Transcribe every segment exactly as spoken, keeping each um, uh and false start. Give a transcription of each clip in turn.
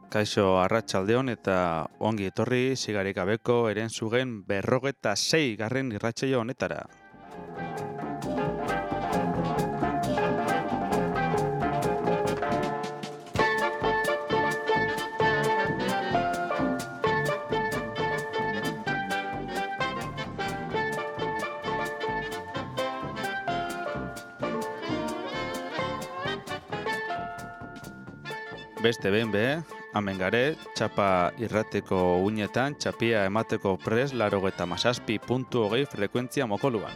Kaixo arratsaldeon eta ongi etorri sigarik gabeko herensugen berrogeta sei garren irratsaio honetara. Beste behin be, hemen gare, txapa irrateko uinetan, txapia emateko pres larogeta mazazpi puntu hogei frekuentzia mokoluan.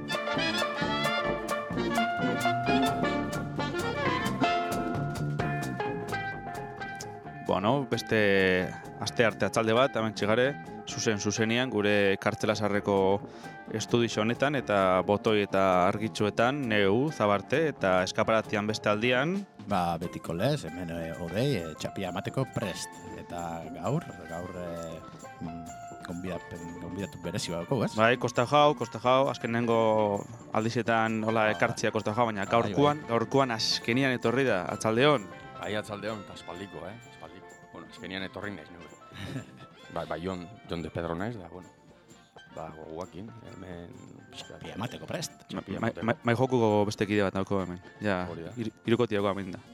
Bueno, beste aste arte atzalde bat, hemen txigare, zuzen zuzenian, gure kartzelasarreko estudizio honetan, eta botoi eta argitxuetan, neu, zabarte, eta eskaparatian beste aldian, Ba, betiko lez, hemen e, odei, e, txapia emateko prest. Eta gaur, gaur e, gonbidatu berezi badako, ez? bai, kosta jau, kosta jau, azkenengo aldizetan hola ekartzia kosta jau, baina gaurkuan, gaurkuan azkenian etorri da, atzaldeon. Bai, atzaldeon, eta espaldiko, eh? Espaldiko. Bueno, azkenian etorri naiz, nire. ba, bai, Jon, Jon de Pedro naiz, da, bueno. Ba, goguakin, hemen... Txapia emateko prest. Mai, mai, mai jokuko beste kide bat nauko hemen. Ja, ir, irukotiako hemen da.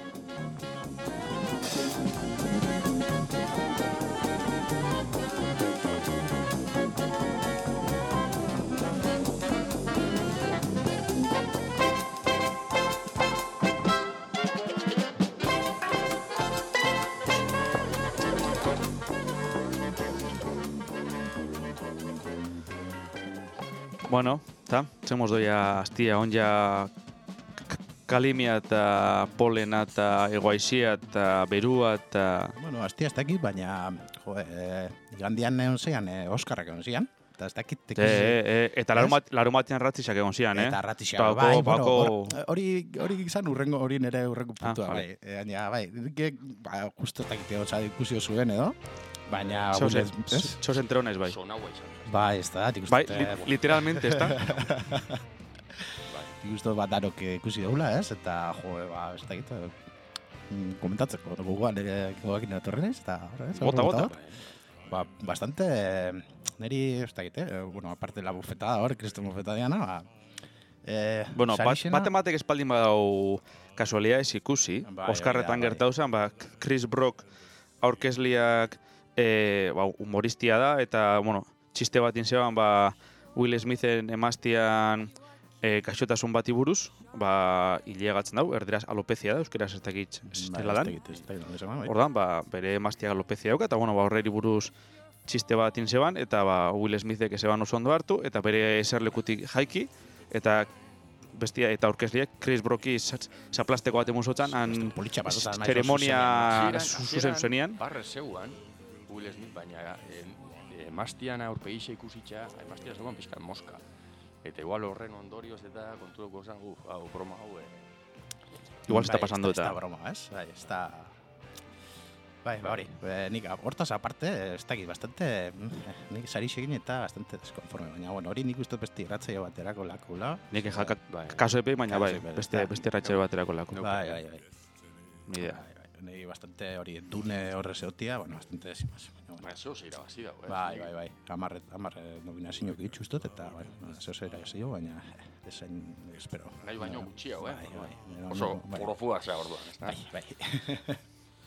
Bueno, eta, zemos doia astia onja kalimia eta polena eta egoaizia eta berua eta... Bueno, astia ez dakit, baina jo, e, igandian egon zean, e, Oskarrak egon zean. Eta ez dakit... E, e, e, eta larumatian ratzisak egon zean, eh? Eta ratzisak, bai, bueno, hori hori izan urrengo, hori nire urrengo puntua, ah, bai. Baina, bai, ba, justo ez dakit oza ikusio zuen edo. Baina... Txos entero naiz, bai. Bai, ez da, bai, li, literalmente, ez da. Ikustu bat darok ikusi daula, ez? Eta, jo, ba, ez da gitu, komentatzeko, guguan ere gogakin etorri naiz, eta... Bota, bota. Ba, bastante, niri, ez da gitu, bueno, aparte la bufetada hor, kriston bufetada diana, ba... Eh, bueno, bat ematek espaldin badau kasualiadez ikusi, bai, Oskarretan bai, gertau zen, ba, Chris Brock aurkezliak eh, ba, humoristia da, eta, bueno, txiste bat inzeban, ba, Will Smithen emaztian e, kaxotasun bati buruz, ba, hilegatzen dau, erderaz alopezia da, euskeraz ez dakit estela dan. Ordan, ba, bere emaztia alopezia dauka, eta, bueno, ba, horreri buruz txiste bat inzeban, eta, ba, Will Smithek ezeban oso ondo hartu, eta bere eserlekutik jaiki, eta bestia eta aurkezliak Chris Brocki zaplasteko bat emusotzan, han zeremonia zuzen zuzenean. Barre zeuan, Will Smith, baina emaztian aurpegixe ikusitxa, emaztia ez duan pizkan moska. Eta igual horren ondorioz eta konturoko zan, uf, hau, broma hau, eh. Igual está pasando eta. eta. Ez da broma, ez? Bai, ez da... Bai, ba hori, nik hortaz aparte, ez dakit, bastante, nik sari segin eta bastante deskonforme, baina, bueno, hori nik uste beste irratzaio baterako lakula. Nik jakat kaso epe, baina bai, beste irratzaio baterako lakula. Bai, bai, bai. Ni idea. Nei bastante hori dune horre zeotia, bueno, bastante desimaz. Baina zeo zeira bazi dago, eh? Bai, bai, bai. Amarre, amarre nominazioak ditxu ustot, eta bai, zeo zeira zio, baina esain espero. Nahi baino gutxi hau, eh? Bai, bai. Oso, porofua zea orduan, ez da? Bai, bai.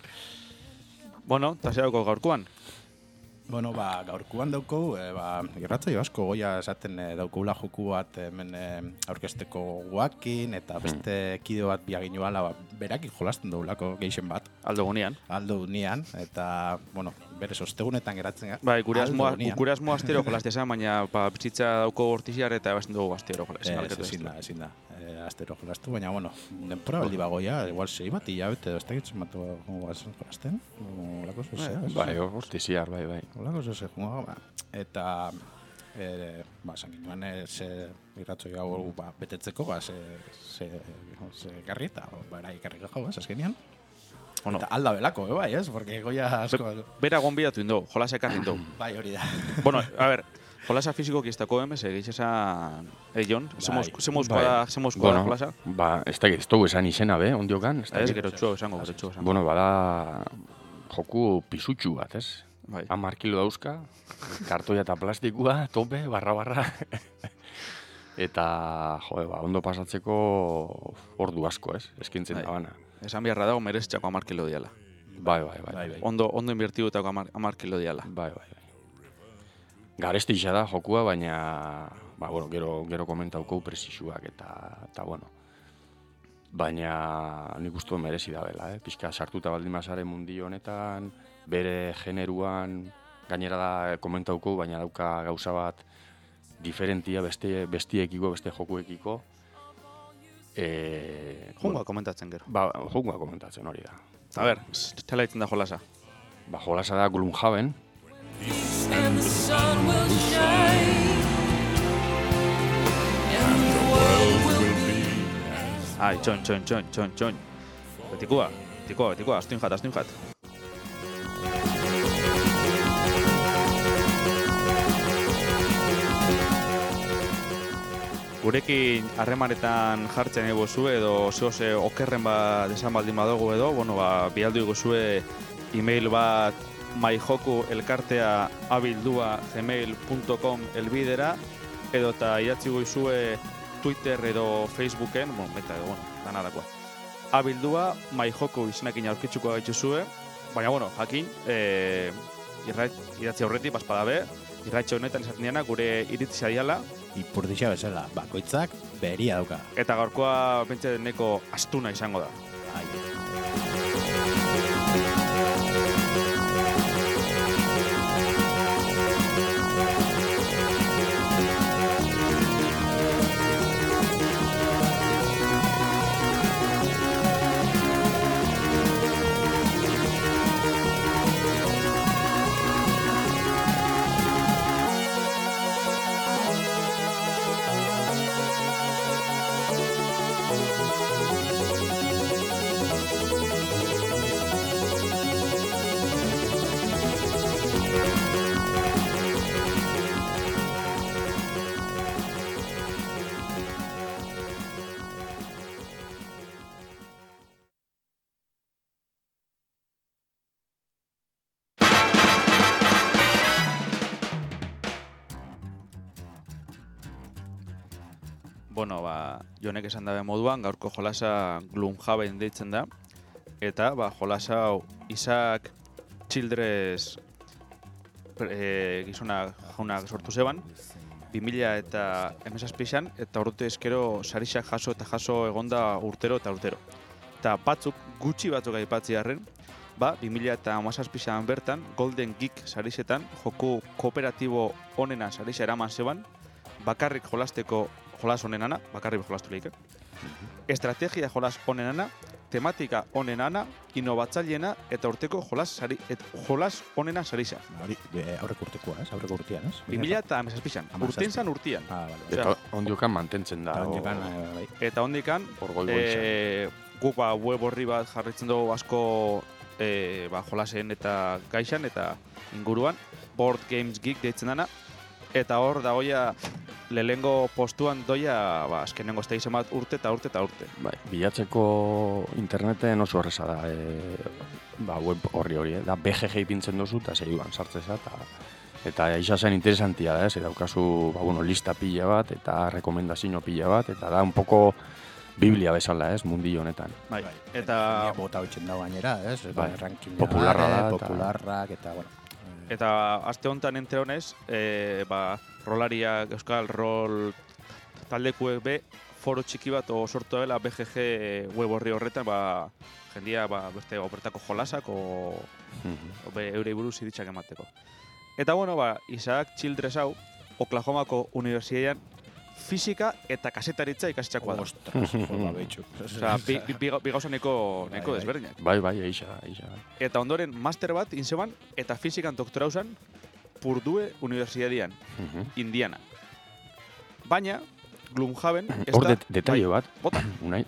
Bueno, eta zehauko gaurkuan? Bueno, ba, gaurkuan dauko, e, ba, irratzaio asko goia esaten e, daukula joku bat hemen e, aurkezteko guakin, eta beste kide bat biaginu ala, ba, berakin jolasten daulako geixen bat. Aldo gunean. Aldo gunean, eta, bueno, bere sostegunetan geratzen gara. Bai, gure asmoa, gure asmoa astero jolastea zen, baina ba, bizitza dauko bortiziar eta ebazen dugu astero jolastea. Ez, ezin da, ezin da. E, astero jolastu, baina, bueno, denpora baldi bagoia, igual sei bat, hilabete, ez da gitzen bat jolasten. Olako zozea, ez? Bai, bortiziar, bai, bai. Olako zozea, ba. Eta, e, ba, zanginuan, ze irratzo gau ba, betetzeko, ba, ze, ze, ze garri eta, ba, era ikarri gau, ez, azkenian. Bueno. Eta alda belako, eh, bai, ez? Porque goia asko... Be, bera gonbidatu indo, jolasa ekarri indo. Bai, hori da. Bueno, a ver, jolasa fiziko kistako emez, egitxesa... Eh, Jon? Zemozkoa da jolasa? Ba, ez da, ez dugu esan izena, be, ondiokan? Ez, gero txuo esango, gero txuo esango. Bueno, bada... joku pisutxu bat, ez? Bai. Hamar kilo dauzka, kartoia eta plastikua, tope, barra-barra. Eta, jo, ba, ondo pasatzeko ordu asko, ez? Eskintzen bai. da bana. Esan beharra dago mereztxako hamar kilo diala. Bai, bai, bai. Bai, bai. Ondo, ondo invertibutako hamar, hamar kilo diala. Bai, bai, bai. Garestixa da jokua, baina, ba, bueno, gero, gero komentauko presisuak eta, eta, bueno. Baina nik uste merezi da bela, eh? Pixka sartuta baldin mazare mundi honetan, bere generuan, gainera da komentauko, baina dauka gauza bat diferentia beste bestiekiko, beste jokuekiko. Eh, Jungoa komentatzen gero. Ba, jungoa komentatzen hori da. A ber, txela ditzen da jolasa. Ba, jolasa da Gloomhaven. And the sun will shine, and the world will be. Ai, txon, txon, txon, txon, txon. Betikua, betikua, betikua, astuin jat, astuin jat. Gurekin harremanetan jartzen ego zu edo zehose okerren bat desan baldin badugu edo, bueno, ba, bialdu ego zue e-mail bat maijoku elkartea abildua gmail punto com elbidera edo eta idatzi goizue Twitter edo Facebooken, bueno, beta edo, bueno, danadakoa. Abildua maijoku izenakin aurkitzuko gaituzue, baina, bueno, jakin, e, irrait, idatzi aurretik, baspada be, irraitxe honetan esaten diana gure iritzia diala, Ipurdixa bezala, bakoitzak beria dauka. eta gaurkoa pentsa neko astuna izango da. Ai. Bueno, ba, jonek esan dabe moduan, gaurko jolasa Gloomhaven deitzen da. Eta, ba, jolasa hau Isaac Childress e, gizona jaunak sortu zeban. bi mila eta hemezazpixan, eta urte eskero sarixak jaso eta jaso egonda urtero eta urtero. Eta batzuk, gutxi batzuk aipatzi harren, ba, bi mila eta hamazazpixan bertan, Golden Geek sarixetan, joku kooperatibo onena sarixa eraman zeban, bakarrik jolasteko jolas onenana, bakarrik jolastu lehik. Estrategia jolas onenana, tematika onenana, inovatzaileena eta urteko jolas, sari, et, jolas onena sarisa. Hori, aurreko urtekoa, ez? Aurreko urtean, ez? bi mila eta hamazazpixan, urtean zan urtean. Ah, bale. Eta ondiokan mantentzen da. Eta o- ondiokan, bai. Eta hondikan, Hor goi e, guk ba, web horri bat jarritzen dugu asko e, ba, jolasen eta gaixan eta inguruan, Board Games Geek deitzen dana, eta hor dagoia lehengo postuan doia ba, azkenengo ez da izan bat urte eta urte eta urte. Bai, bilatzeko interneten oso horreza da, e, ba, web horri hori, eh? Da B G G ipintzen dozu eta zeiduan sartzeza, eta eta isa zen interesantia da, ez, daukazu, ba, bueno, lista pila bat, eta rekomendazio pila bat, eta da un poco biblia bezala, ez, mundi honetan. Bai. Eta Eta, bota hoitzen da gainera, ez? Bai, Ranking popularra da, eta- popularrak eta bueno. eta aste honetan entre honez, e, ba, rolariak, euskal rol taldekuek be, foro txiki bat o sortu dela B G G web horri horretan, ba, jendia ba, beste opertako jolasak o, o be, eurei buruz iritzak emateko. Eta bueno, ba, Isaac Childress hau, Oklahomako Unibertsitatean fisika eta kasetaritza ikasitzakoa da. Ostras, joa betxu. Osea, bi, bi, bi, bi gauza neko, Bai, neko bai. desberdinak. Bai, bai, eixa, eixa. Eta ondoren master bat inzeban eta fisikan doktorau zan Purdue Unibertsitatean, Indiana. Baina, Gloomhaven ez Hor da... det, detalle bai, bat, bota. unai.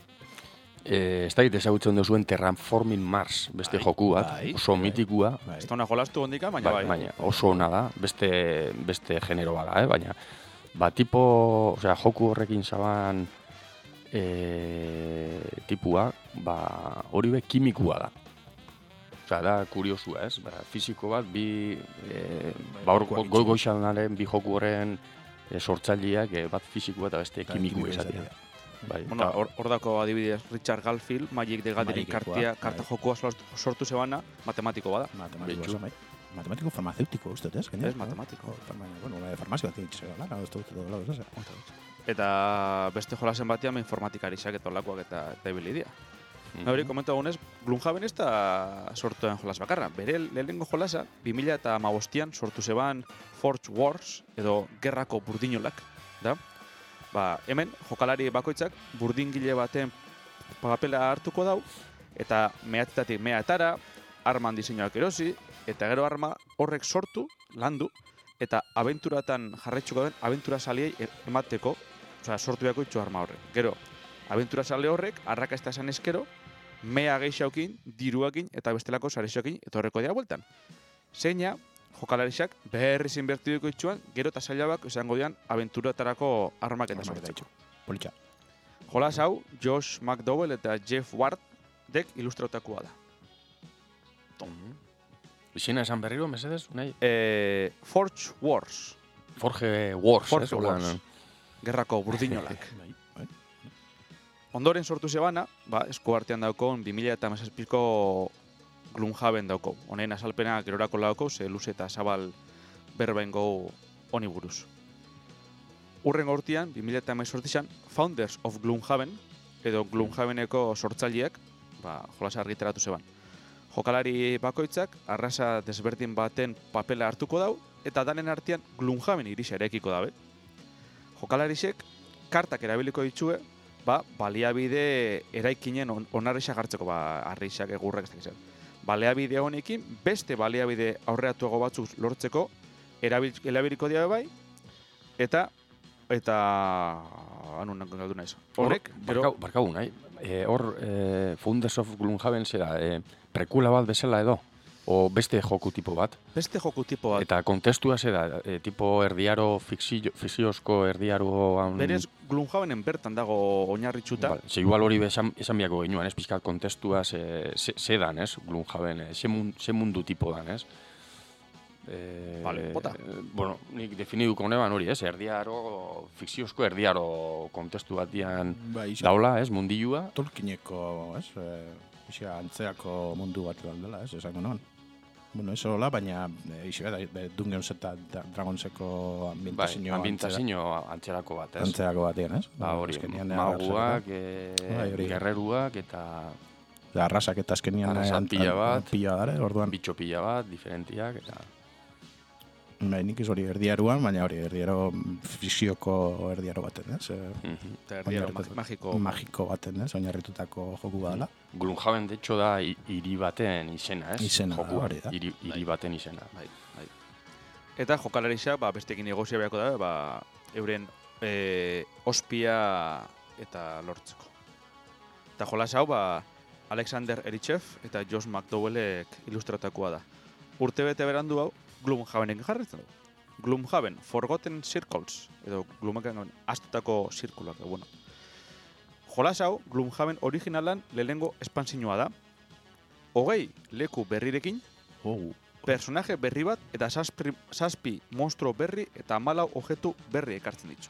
Eh, ez da ezagutzen duzuen Terraforming Mars, beste Bai, joku bat, bai, oso bai. mitikua, Bai. Ez da ona jolastu ondika, baina bai, bai. baina oso ona da, beste, beste genero bada, eh? Baina, ba, tipo, osea, joku horrekin zaban e, tipua, ba, hori be kimikua da. Ostra, da kuriosua, ez? Ba, fisiko bat, bi, e, ba, hor goi-goixanaren, bi joku horren e, sortzaileak, e, bat fisikoa eta beste kimiko izatea. Bai, Bueno, hor, hor dako adibidez Richard Garfield, Magic the Gathering Magickoa, kartia, bai. karta jokoa sortu, sortu zebana, matematiko bada. Matematiko, Betxu. bai. Matematiko farmaceutiko, uste, ez? Ez, matematiko. Bueno, una de farmazio bat egitxe gala, ez dut, ez dut, Eta beste jolasen batean informatikariak eta olakoak eta eta ibili dira. Hori, komentu agunez, Gloomhaven ez da sortuen jolas bakarra. Bere lehenengo jolasa, bi mila hamabostean sortu zeban Forge Wars, edo gerrako burdinolak, da? Ba, hemen, jokalari bakoitzak burdingile baten papela hartuko dau, eta mehatetatik mehatara, arman diseinuak erosi, eta gero arma horrek sortu, landu, eta abenturatan jarraitzuko den, abentura saliei emateko, osea, sortu beharko itxu arma horrek. Gero, abentura sale horrek, arrakasta esan eskero, mea geixaukin, diruakin eta bestelako sarexokin eta horreko dira bueltan. Zeina, jokalarixak berriz inbertidiko itxuan, gero eta zailabak izango dian abenturatarako armak eta sortzeko. Politxa. Jolas hau, Josh McDowell eta Jeff Wardek ilustrautakoa da. Izena esan berriro, mesedez, nahi? E, Forge Wars, Forge Wars, Forge ez? Hola, Wars. gerrako burdinolak. Bai, bai. Ondoren sortu zebana, ba, esku artean daukon bi mila hamazazpiko Gloomhaven dauko. Honen azalpena gerorako lauko, ze luze eta zabal berbain gau honi buruz. Urren gortian, bi mila hemezortzian, Founders of Gloomhaven, edo Gloomhaveneko sortzaileak, ba, jolasa argitaratu zeban. Jokalari bakoitzak, arrasa desberdin baten papela hartuko dau, eta danen artean Gloomhaven irisa eraikiko dabe. Jokalarisek, kartak erabiliko ditue, ba, baliabide eraikinen on, onarrisa gartzeko, ba, arrisak, egurrak, ez dakizan. Baliabide honekin, beste baliabide aurreatuago batzuk lortzeko, erabil, erabiliko dira bai, eta, eta, anu nanko galdu naiz. Horrek, Barkau, barkau, nahi? E, hor, e, Founders of Gloomhaven zera, e, prekula bat bezala edo? O beste joku tipo bat? beste joku tipo bat. Eta kontestua zera, e, tipo erdiaro, fikzio, fikziozko erdiaro... Han... Berez, Gloomhavenen bertan dago oinarritxuta. Vale, ze igual hori esan, esan biako genuan, ez? Pizkat kontestua ze, ze, ze dan, ez? Gloomhaven, ze, mun, ze mundu tipo dan, ez? E, Vale, bota. E, bueno, nik definiduko neban hori, ez? Erdiaro, fikziozko erdiaro kontestu batian Bai, iso, daula, ez? Mundilua. Tolkieneko, ez? E, isa antzeako mundu bat dela, ez? Esango non. Bueno, eso hola, baina e, iso, e, Dungeons eta Dragonseko Bai, ambientazio ambientazio antzerako bat, ez? antzerako batean, ez? Ba, hori, Azkenean, maguak, Bai, e, hori. gerreruak eta Da, arrasak eta azkenian Arrasa ant- pila bat. ant- pila dara, orduan. bitxo pila bat, diferentiak, eta... Bai, nik ez hori erdiaruan, baina hori erdiaro fisioko erdiaro baten, ez? E, Mhm. Eta erdiaro oinarritu- magiko. magiko baten, ez? Oinarritutako joku badala. Gloomhaven, de hecho, da hi- hiri baten izena, ez? Izena da, Jokua, hori da. hiri, hiri baten izena. Bai, bai. Eta jokalarixak, ba, bestekin negozia beharko da, ba, euren e, ospia eta lortzeko. Eta jolas hau, ba, Alexander Erichev eta Josh McDowellek ilustratakoa da. Urte bete berandu hau, Gloomhavenen jarretzen du. Gloomhaven, Forgotten Circles, edo Gloomhaven astutako zirkuluak, bueno. Jolas hau, Gloomhaven originalan lehenengo espansioa da. Hogei leku berrirekin, Oh, personaje berri bat eta zazpi, zazpi monstruo berri eta hamalau objektu berri ekartzen ditu.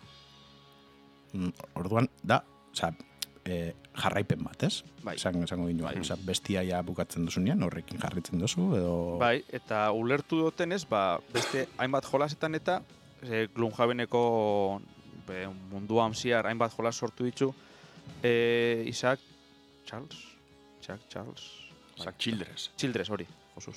mm, orduan, da, oza, e, jarraipen bat, ez? Bai. Esan, esango ginen, Bai. oza, bestia ja bukatzen duzunean, horrekin jarritzen duzu, edo... Bai, eta ulertu dutenez, ba, beste hainbat jolasetan eta e, Gloomhaveneko be, munduan ziar hainbat jolas sortu ditu e, Isaac Charles? Isaac Charles? Zack Childress. Childress, hori, Josuz.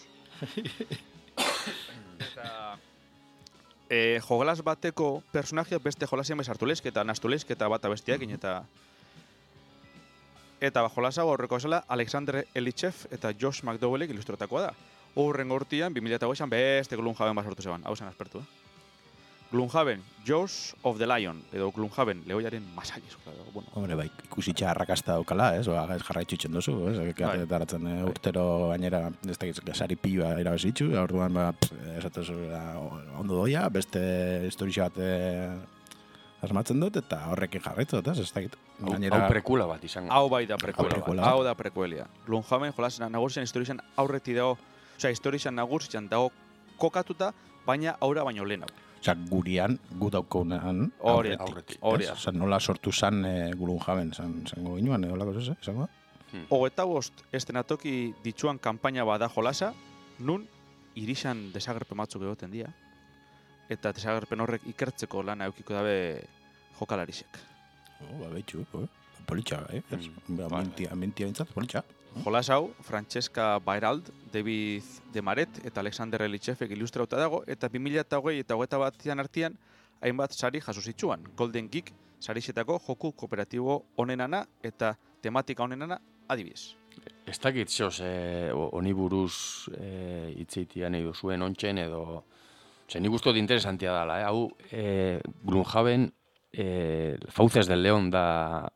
eta e, jolas bateko personajea beste jolasean bez hartu lezke eta nastu lezke eta bata bestiakin eta eta ba, jolas hau horreko esala Alexander Elichev eta Josh McDowellek ilustratakoa da. Horren gortian, bi mila hogeian beste Gloomhaven bat sortu zeban, hau zen aspertu, eh? Gloomhaven, Jaws of the Lion, edo Gloomhaven, lehoiaren masaiz. Bueno, Hombre, bai, ikusitxa arrakasta daukala, ez? Oa, ez jarraitxutzen duzu, ez? Bai. Gataratzen e, urtero gainera, ez da, sari pila irabazitxu, orduan, ba, pff, esatuzu, ondo doia, beste historia bat e, asmatzen dut, eta horrekin jarraitu dut, ez dakit. Hau, Gainera, hau prekula bat izango. Hau bai da prekuela. prekuela bat. bat. Hau da prekuelia. Gloomhaven jolasen nagusian historian aurreti dago, osea, historian nagusian dago kokatuta, baina aura baino lehen hau. osea, gurian, gu daukonan Hori, aurretik. aurretik. Hori ez? da. Osea, nola sortu zan e, Gloomhaven, zan, zango ginuan, edo lako zeze, izango? Hogeta bost estenatoki ditsuan kanpaina bada jolasa, nun irixan desagerpen batzuk egoten dira, eta desagerpen horrek ikertzeko lana eukiko dabe jokalarisek. Oh, ba, behitxu, eh? Politxa, eh? Ez? Mm, Ba, bai, mentia, mentia bintzat, politxa. Jolas hau, Francesca Bairald, David de Maret eta Alexander Elitxefek ilustrauta dago, eta bi mila hogei eta hogeita batian artean hainbat sari jaso zitsuan. Golden Geek sarixetako joku kooperatibo onenana eta tematika onenana adibidez. Ez dakit zehoz, eh, honi buruz eh, hitzeitian nahi duzuen ontsen edo... Ose, nik uste dut interesantia dela, eh? Hau, eh, Gloomhaven, eh, Fauces del León da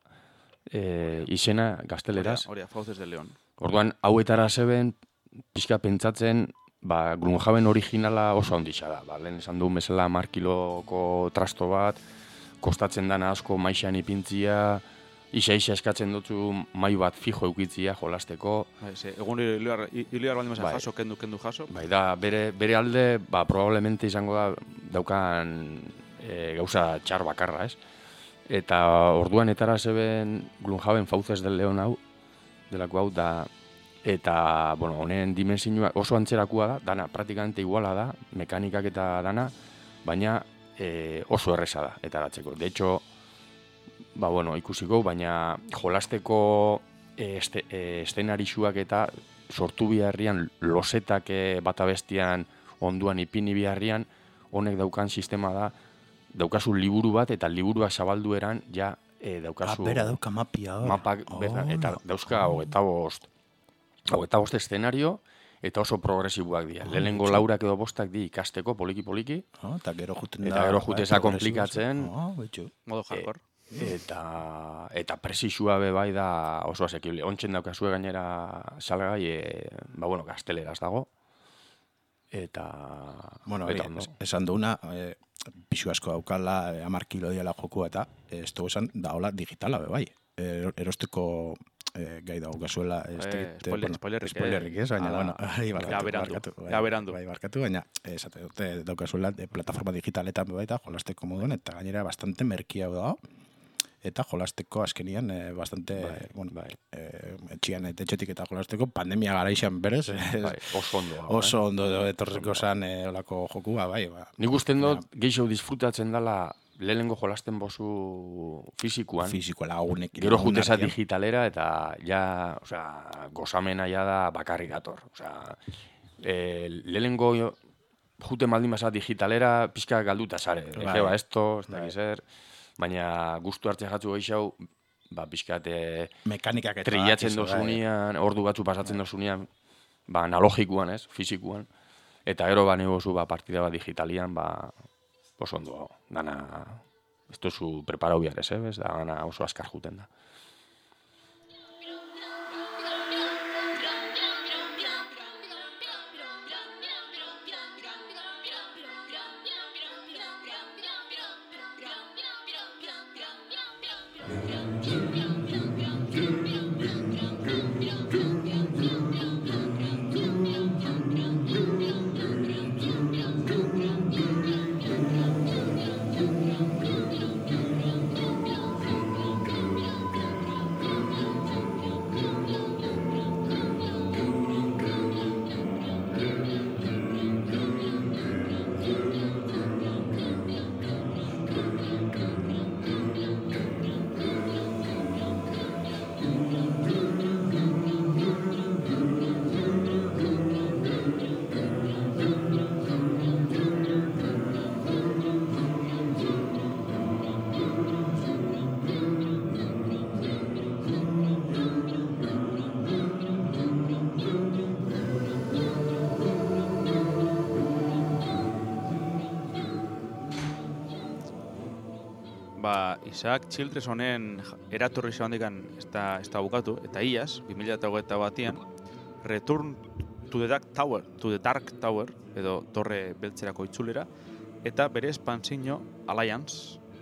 eh, izena gazteleraz. Hori, Fauces del León. Orduan, hauetara zeben, pixka pentsatzen, ba, Gloomhaven originala oso handixa da. Ba, lehen esan du bezala hamar kiloko trasto bat, kostatzen dana asko maixan ipintzia, isa-isa eskatzen dutzu mai bat fijo eukitzia jolasteko. Bai, ze, egun iliar baldin basa Bai. jaso, kendu, kendu jaso. Bai, da, bere, bere alde, ba, probablemente izango da daukan e, gauza txar bakarra, ez? Eta orduan etara zeben Gloomhaven Fauces del León hau, delako hau da, eta, bueno, honen dimensioa oso antzerakua da, dana praktikamente iguala da, mekanikak eta dana, baina e, oso erresa da, etaratzeko. De hecho, ba, bueno, ikusiko, baina jolasteko e, este, e, estenarixuak eta sortu biharrian, losetak e, bata bestian onduan ipini biharrian, honek daukan sistema da, daukazu liburu bat, eta liburuak zabaldu eran, ja, e, daukazu... Ah, bera dauka mapia, hor. Mapak, Oh, bertan, eta dauzka oh. hogeita bost, hogeita bost eszenario, eta oso progresiboak dira. Oh, Lehenengo betxo. laurak edo bostak di ikasteko poliki-poliki, Oh, eta gero juten da... Eta gero jute za progresibo, konplikatzen. Oh, betxu. Modo hardcore. eta eta presisua be bai da oso asekible. Ontsen daukazue gainera salgai, e, ba bueno, gazteleraz dago. Eta Bueno, eta hori, ondo. es- esan duguna, e, pixu asko daukala, e, hamar kilo diala jokua eta e, ez dugu esan, da hola digitala be bai. E, erosteko e, gai dago gazuela. Ez Eh, dakit, spoiler- bueno, spoilerrik, eh. spoilerrik ez, baina, Hala. bueno, bai, barkatu, Ja berandu, barkatu, bai, ja berandu. Bai, barkatu, baina, eh, esate dute, daukazuela e, plataforma digitaletan be baita, jolasteko moduan, eta gainera bastante merkia dago. Eta jolasteko azkenian e, bastante, Bai, bueno, bai. e, etxian eta etxetik eta jolasteko pandemia garaixan berez, ez, Bai, oso ondo. dago, oso ondo etorreko zan e, olako jokua, bai, ba. eh. Nik usten dut gehiago disfrutatzen dela lehenengo jolasten bozu fizikuan. Fizikoa lagunekin. Gero juteza lagunartean. digitalera eta ja, osea, gozamena ja da bakarri dator. Osea, e, lehenengo jute maldin basa digitalera pixka galduta zare. Bai. Bai. Eba esto, ez Bai. dakiz zer. Baina gustu hartzea jatzu gehiago, ba, pixkat e, Mekanikak eta trillatzen dakizu, bai. dozunean, ordu batzu pasatzen dozunean, ba, analogikuan, ez, fizikuan. Eta gero ba negozu ba, partida bat digitalian, ba, oso ondo, dana, ez duzu preparau behar, ez, ez, da, dana oso azkar juten da. Ba, Isaac Childress honen eratorri zabandikan ez da, ez da bukatu, eta iaz, bi mila hogeita batian, Return to the Dark Tower, to the Dark Tower, edo torre beltzerako itzulera, eta bere espansiño Alliance,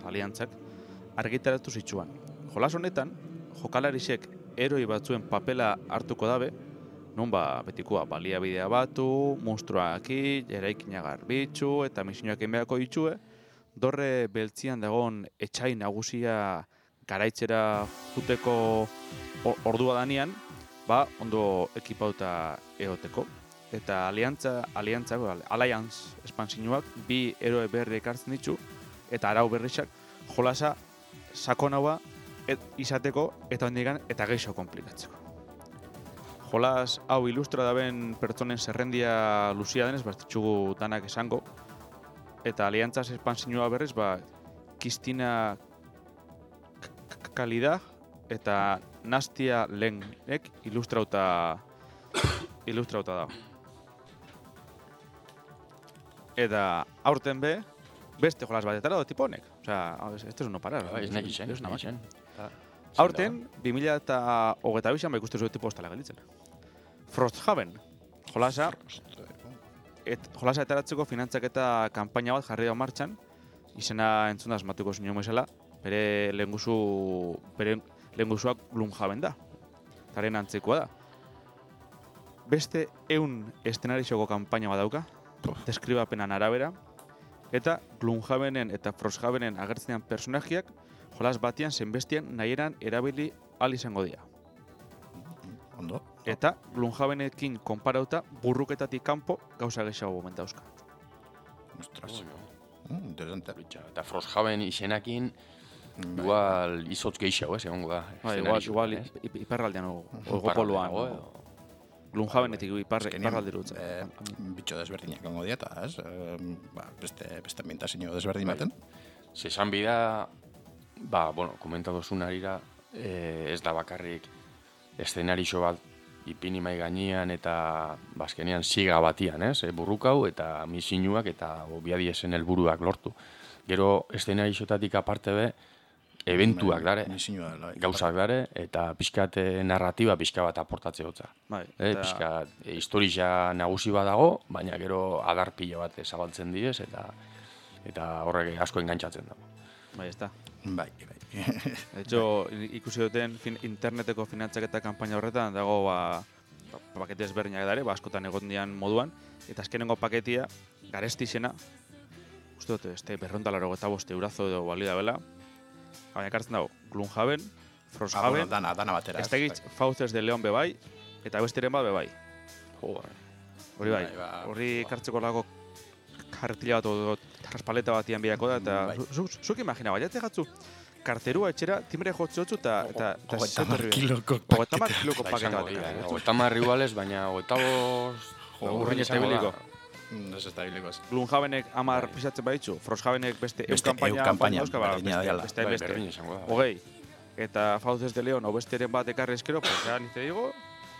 aliantzak, argitaratu zitsuan. Jolas honetan, jokalarisek eroi batzuen papela hartuko dabe, non ba, betikoa baliabidea batu, monstruaki, eraikina garbitzu eta misioak enbeako ditue, dorre beltzian dagoen etxai nagusia garaitzera juteko ordua danean, ba, ondo ekipauta egoteko. Eta aliantza, aliantza, Alliance espansinuak bi eroe berri ekartzen ditu, eta arau berrizak jolasa sakonaua et, izateko eta ondigan eta geixo komplikatzeko. Jolas hau ilustra daben pertsonen zerrendia luzia denez, bastitugu danak esango, eta aliantzaz espansinua berriz, ba, Kristina Kalida eta Nastia Lenek ilustrauta ilustrauta da. Eta aurten be, beste jolas batetara do tipo honek. Osea, este es uno parar. Ez nahi zen, ez nahi zen. Aurten, bi mila hogeita bian ba ikusten zuen tipo ostala gelditzen. Frosthaven, jolasa, et, jolasa etaratzeko finantzaketa kanpaina bat jarri da martxan, izena entzuna asmatuko zinu mesela, bere lehenguzu, bere lehenguzuak Gloomhaven da. Taren antzekoa da. Beste eun estenarizioko kanpaina bat dauka, deskribapenan arabera, eta Gloomhavenen eta Frosthavenen agertzenean personajiak jolas batian zenbestian nahieran erabili al izango dira. Ondo. Eta Gloomhavenekin konparauta burruketatik kanpo gauza gehiago gomenta dauzka. Ostras. Oh, Mm, interesante. Eta Frosthaven izenakin, igual izotz gehiago, ez, egongo da. Ba, igual, igual iparraldean ogopoluan. Gloomhavenetik iparre, iparralde dut. Eh, bitxo desberdinak gongo dieta, ez? Eh, ba, beste, beste ambientazio desberdin baten. Zesan bida, ba, bueno, komentatu zuen arira, eh, ez da bakarrik eszenarixo bat ipini mai gainean eta bazkenean siga batian, ez? E, burrukau eta misinuak eta obiadiesen helburuak lortu. Gero eszenarixotatik aparte be, eventuak dare, Misinua dela. gauzak dare, eta pixkat eh, narratiba pixka bat aportatze hotza. Bai, E, eta- pixkat e, historia nagusi bat dago, baina gero adar pila bat zabaltzen diez, eta eta horrek asko engantzatzen dago. Bai, ez da. Bai, bai. De hecho, ikusi duten fin, interneteko finantzaketa kanpaina horretan dago ba, ba, pakete ezberdinak dare, ba, askotan egon dian moduan, eta azkenengo paketia, garesti izena, uste dut, este berrondalaro eta boste eurazo edo balida bela, baina ekartzen dago, Gloomhaven, Ah, bueno, Frosthaven, dana, dana batera. ez tegitz Fauces de Leon bebai, eta besteren bat bebai. Joder. Hori bai, Bai, ba, horri ba. kartzeko lago kartila bat edo traspaleta batian biako da, eta Bai. zu- zu- zuk imagina, baiatze gatzu, karterua etxera, timbre jotze hotzu, eta eta eta Hogeita hamar zeuterri- kiloko Hogeita hamar pakete. kiloko Ba, paketa izango bat. dira, ekarri, eh? ez? Hogeita hamar iguales, baina hogeita bost... urrin ez tabiliko. Mm, Ez ez da biliko ez. Gloomhavenek hamar Bai. pisatzen baditzu, Frosthavenek beste eun Beste kanpaina eun kanpaina, dauzka, ba, berdina beste, dela. beste, Bai, beste. berdin izango da. Hogei. Eta Fauces de Leon, besteren bat ekarri eskero, pues ya ni te digo,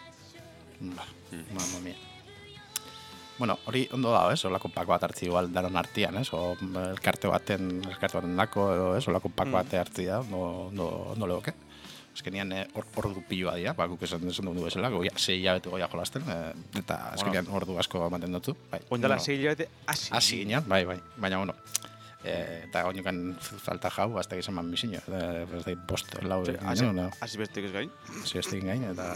Ba, mamma mia. Bueno, hori ondo da, ez? Olako pak bat hartzi igual daron artian, ez? O elkarte baten, elkarte baten dako, edo, ez? Olako pak bat hartzi da, no, no, no legoke. Azkenean eh, or, ordu piloa dira, ba, guk esan esan dugu bezala, goia, sei hilabete goia jolasten, eh, eta azkenean ordu asko ematen dutu. Bai, oindala bueno, sei hilabete, hasi. hasi ginen, bai, bai, baina, bueno, eh, eta oinukan falta jau, hasta que se man misiño, eh, ez da, bost, lau, Hasi, ginen, no? hasi bestek ez gain. Si estik gain, eta...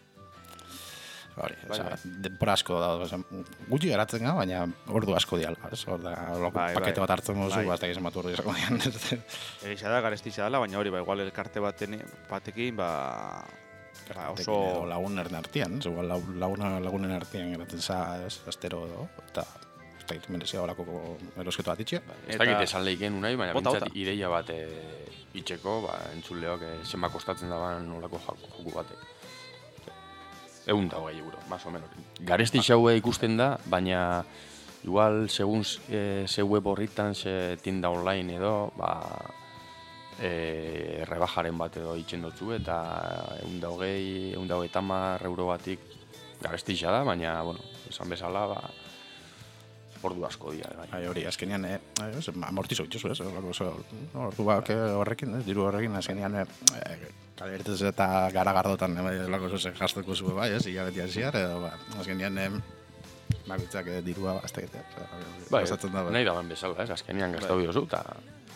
Hori, Bai, osea, bai. denbora asko da, osea, gutxi geratzen gara, baina ordu asko diala, ez? Hor da, olako Bai, pakete bai. bat hartzen duzu, Bai. hasta que se matu ordu izango dian. Egiza da, garestixa dela, baina hori, ba, igual elkarte baten, batekin, ba, ba oso... Edo lagunen artean, ez? Igual lau- laguna, lagunen artean geratzen za, ez? Astero edo, eta ez dakit merezia olako erosketo bat itxe. Ez Eta- dakit esan lehiken unai, baina Bota, bintzat bota. ideia bat e, itxeko, ba, entzuleok e, zenba kostatzen daban olako jako- joku batek. Egun da hogei euro, más o menos. Garesti xaue ikusten da, baina igual, segun e, ze web horritan, ze tienda online edo, ba, e, rebajaren bat edo itxen dutzu, eta egun da hogei, egun da hogeita hamar euro batik garestixa da, baina, bueno, esan bezala, ba, ordu asko dira, bai. Bai, hori, azkenean, eh, ez, amortizo itxuzu, ez? Olako, oso, orduak eh, horrekin, ez? Diru horrekin, azkenean, eh, kalertez eta garagardotan, eh, bai, olako oso jasteko zuen, bai, ez? Ilabetia ziar, edo, ba, azkenean, eh, bakoitzak eh, dirua aztekete. Bai, Gastatzen da, bai. nahi dagoen bezala, ez? Azkenean gastau diozu, eta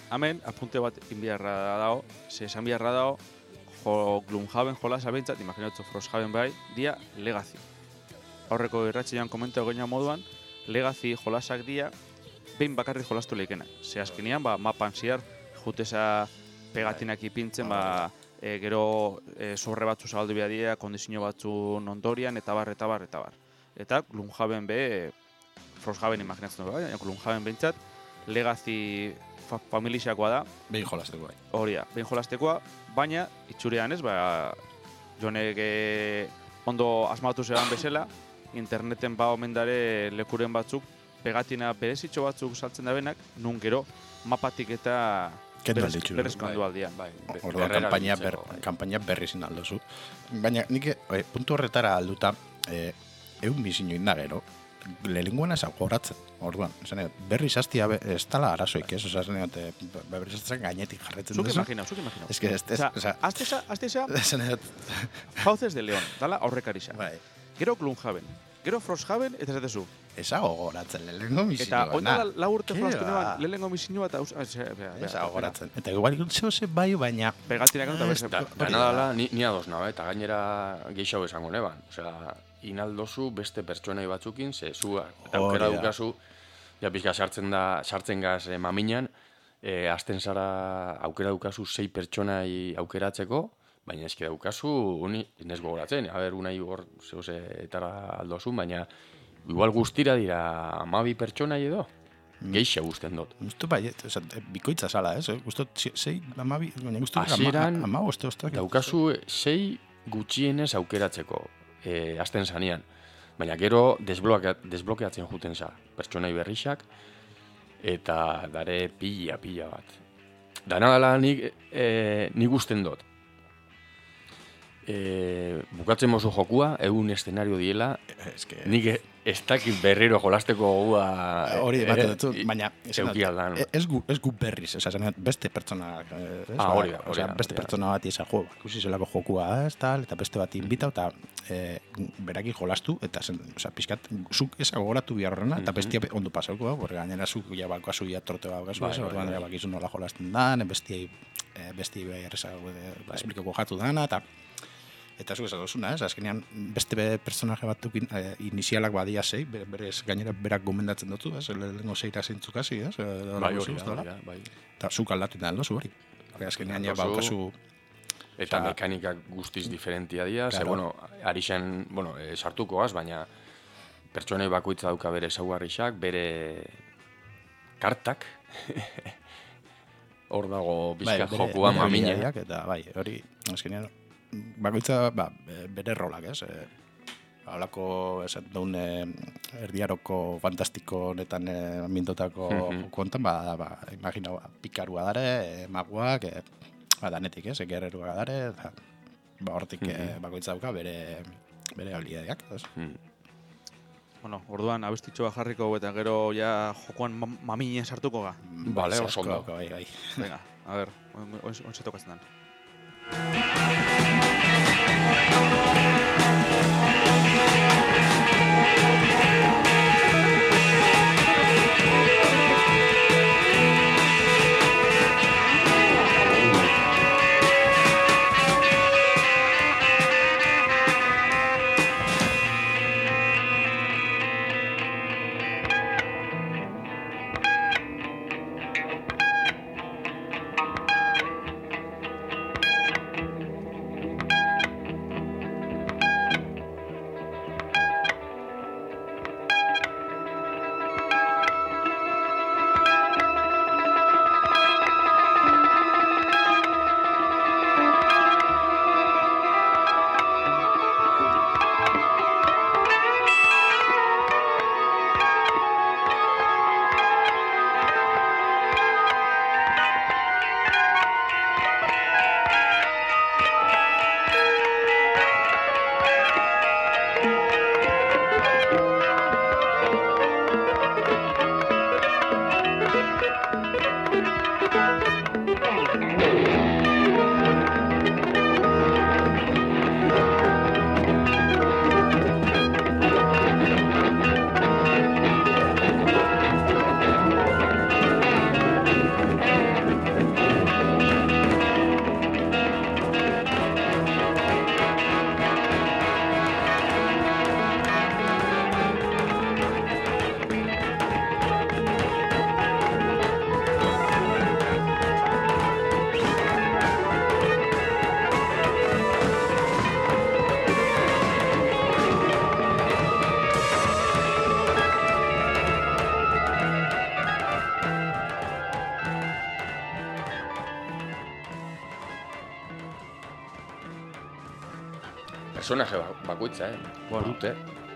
hemen apunte bat inbiarra dago, ze esan biharra dago, jo, Gloomhaven jolasa behintzat, imaginatzu Frosthaven bai, dia Legacy. Aurreko irratxean komentau geina moduan, Legacy jolasak dia, behin bakarri jolastu leikenak. Ze azkenean, ba, mapan ziar, jutesa pegatinak ipintzen, ba, e, gero e, sorre batzu zabaldu behar dira, kondizio batzu ondorian, eta bar, eta bar, eta bar. Eta Gloomhaven be, Frosthaven imaginatzen dugu, baina Gloomhaven behintzat, Legacy fa familixakoa da. Behin jolastekoa. Hori da, behin jolastekoa, baina itxurean ez, ba, jonek e, ondo asmatu zegoen bezala, interneten ba omen dare lekuren batzuk, pegatina berezitxo batzuk saltzen da benak, nun gero mapatik eta berrezkondu aldian. Bai, be- Orduan, berrera kampaina, ber, biltzeko, bai. kampaina berri zin aldozu. Baina, nik e, puntu horretara alduta, e, egun bizino inda gero, lehenguan ez goratzen. Orduan, zene, berri zaztia ez tala arazoik, ez? Osa, zene, berri zaztiak gainetik jarretzen Zuk duzu. imaginau, zuk imaginau. Ez que, ez, ez, Osa, osa, azteza, azteza, zene, Fauces de León, dala aurrekarisa. bai, Gero Gloomhaven, gero Frosthaven, eta esatezu. ez gogoratzen, lehenengo misinua. Eta oita la, la urte Ke jolastu ba. neban, lehenengo misinua eta... aus- ah, ze- bea, bea, Ez bea, gogoratzen. Eta igual zeo ze bai, baina... Pegatinak eta Ez beste. Da, Hori dana da. dala, ni, ni ados naba, eta gainera gehiago esango neban. Osea, inaldozu beste pertsonai batzukin, ze zu Hori aukera da. dukazu, ja pixka sartzen da, sartzen gaz eh, maminan, eh, azten zara aukera dukazu sei pertsonai aukeratzeko, baina eski daukazu, uni, nes gogoratzen, a ber, unai hor zehose etara aldozun, baina igual guztira dira amabi pertsonai edo, geixa guzten dut. Gustu bai, oza, bikoitza sala, ez? Gustu sei, amabi, baina gustu Hasieran ama boste ostak. Daukazu sei gutxienez aukeratzeko, e, azten zanean. Baina gero desbloke, desblokeatzen juten za, pertsonai berrixak, eta dare pila, pila bat. Dana dela nik, e, nik usten dut. E, bukatzen mozu jokua, egun eszenario diela, Ez que... nik e- ez dakit berriro jolasteko gogua Hori ere- ematen dut, baina esan euki dut, aldan. e- ez gu, ez gu berriz, ez esan dut, beste pertsona, eh, ez? Ah, Ba, hori da, hori osea, da, beste hori da. pertsona bat izan jo, ikusi zelako jokua ez, tal, eta beste bat inbita, eta e, beraki jolastu, eta zen, osea, pixkat, zuk ez agoratu behar horrena, eta Mhm. bestia ondo pasauko, porque gainera zuk ja bakoazu ja torte bakazu, Bai, ez, bai, orduan bai. ja bakizu nola jolasten dan, bestiei, e, bestiei behar errezago, esplikoko jatu dana, eta Eta zuk esan duzuna, ez? Azkenean beste be personaje batzuk in, eh, inizialak badia sei, be- berez gainera berak gomendatzen dutzu, ez? Lehenengo seira zeintzuk hasi, ez? Bai, hori da, hori da, bai. Eta zuk aldatu da aldozu hori. Hori azkenean ja Aldozu. baukazu... Eta Osea, mekanikak guztiz diferentia dira, ze, Claro. bueno, arixen, bueno, e, sartukoaz, baina pertsonei bakoitza dauka bere ezaugarrixak, bere kartak, hor dago bizka bere- jokua bere mamina. habilidadeak, Eta bai, hori azkenean bakoitza ba, bere rolak, ez? E, Halako, esan daun, e, erdiaroko fantastiko honetan e, ambientotako Mhm. kontan, ba, ba, imagina, ba, pikarua dare, e, maguak, e, ba, danetik, ez? Gerrerua dare, eta ba, hortik e, Mhm. bakoitza dauka bere, bere habilidadeak, ez? Mm. Bueno, orduan abestitxo bat jarriko eta gero ja jokoan ma maminen sartuko ga. Bale, Bai, oso ondo. Bai, bai. Venga, a ver, onse tokatzen dan. personaje bakoitza, eh? Bueno. Brute.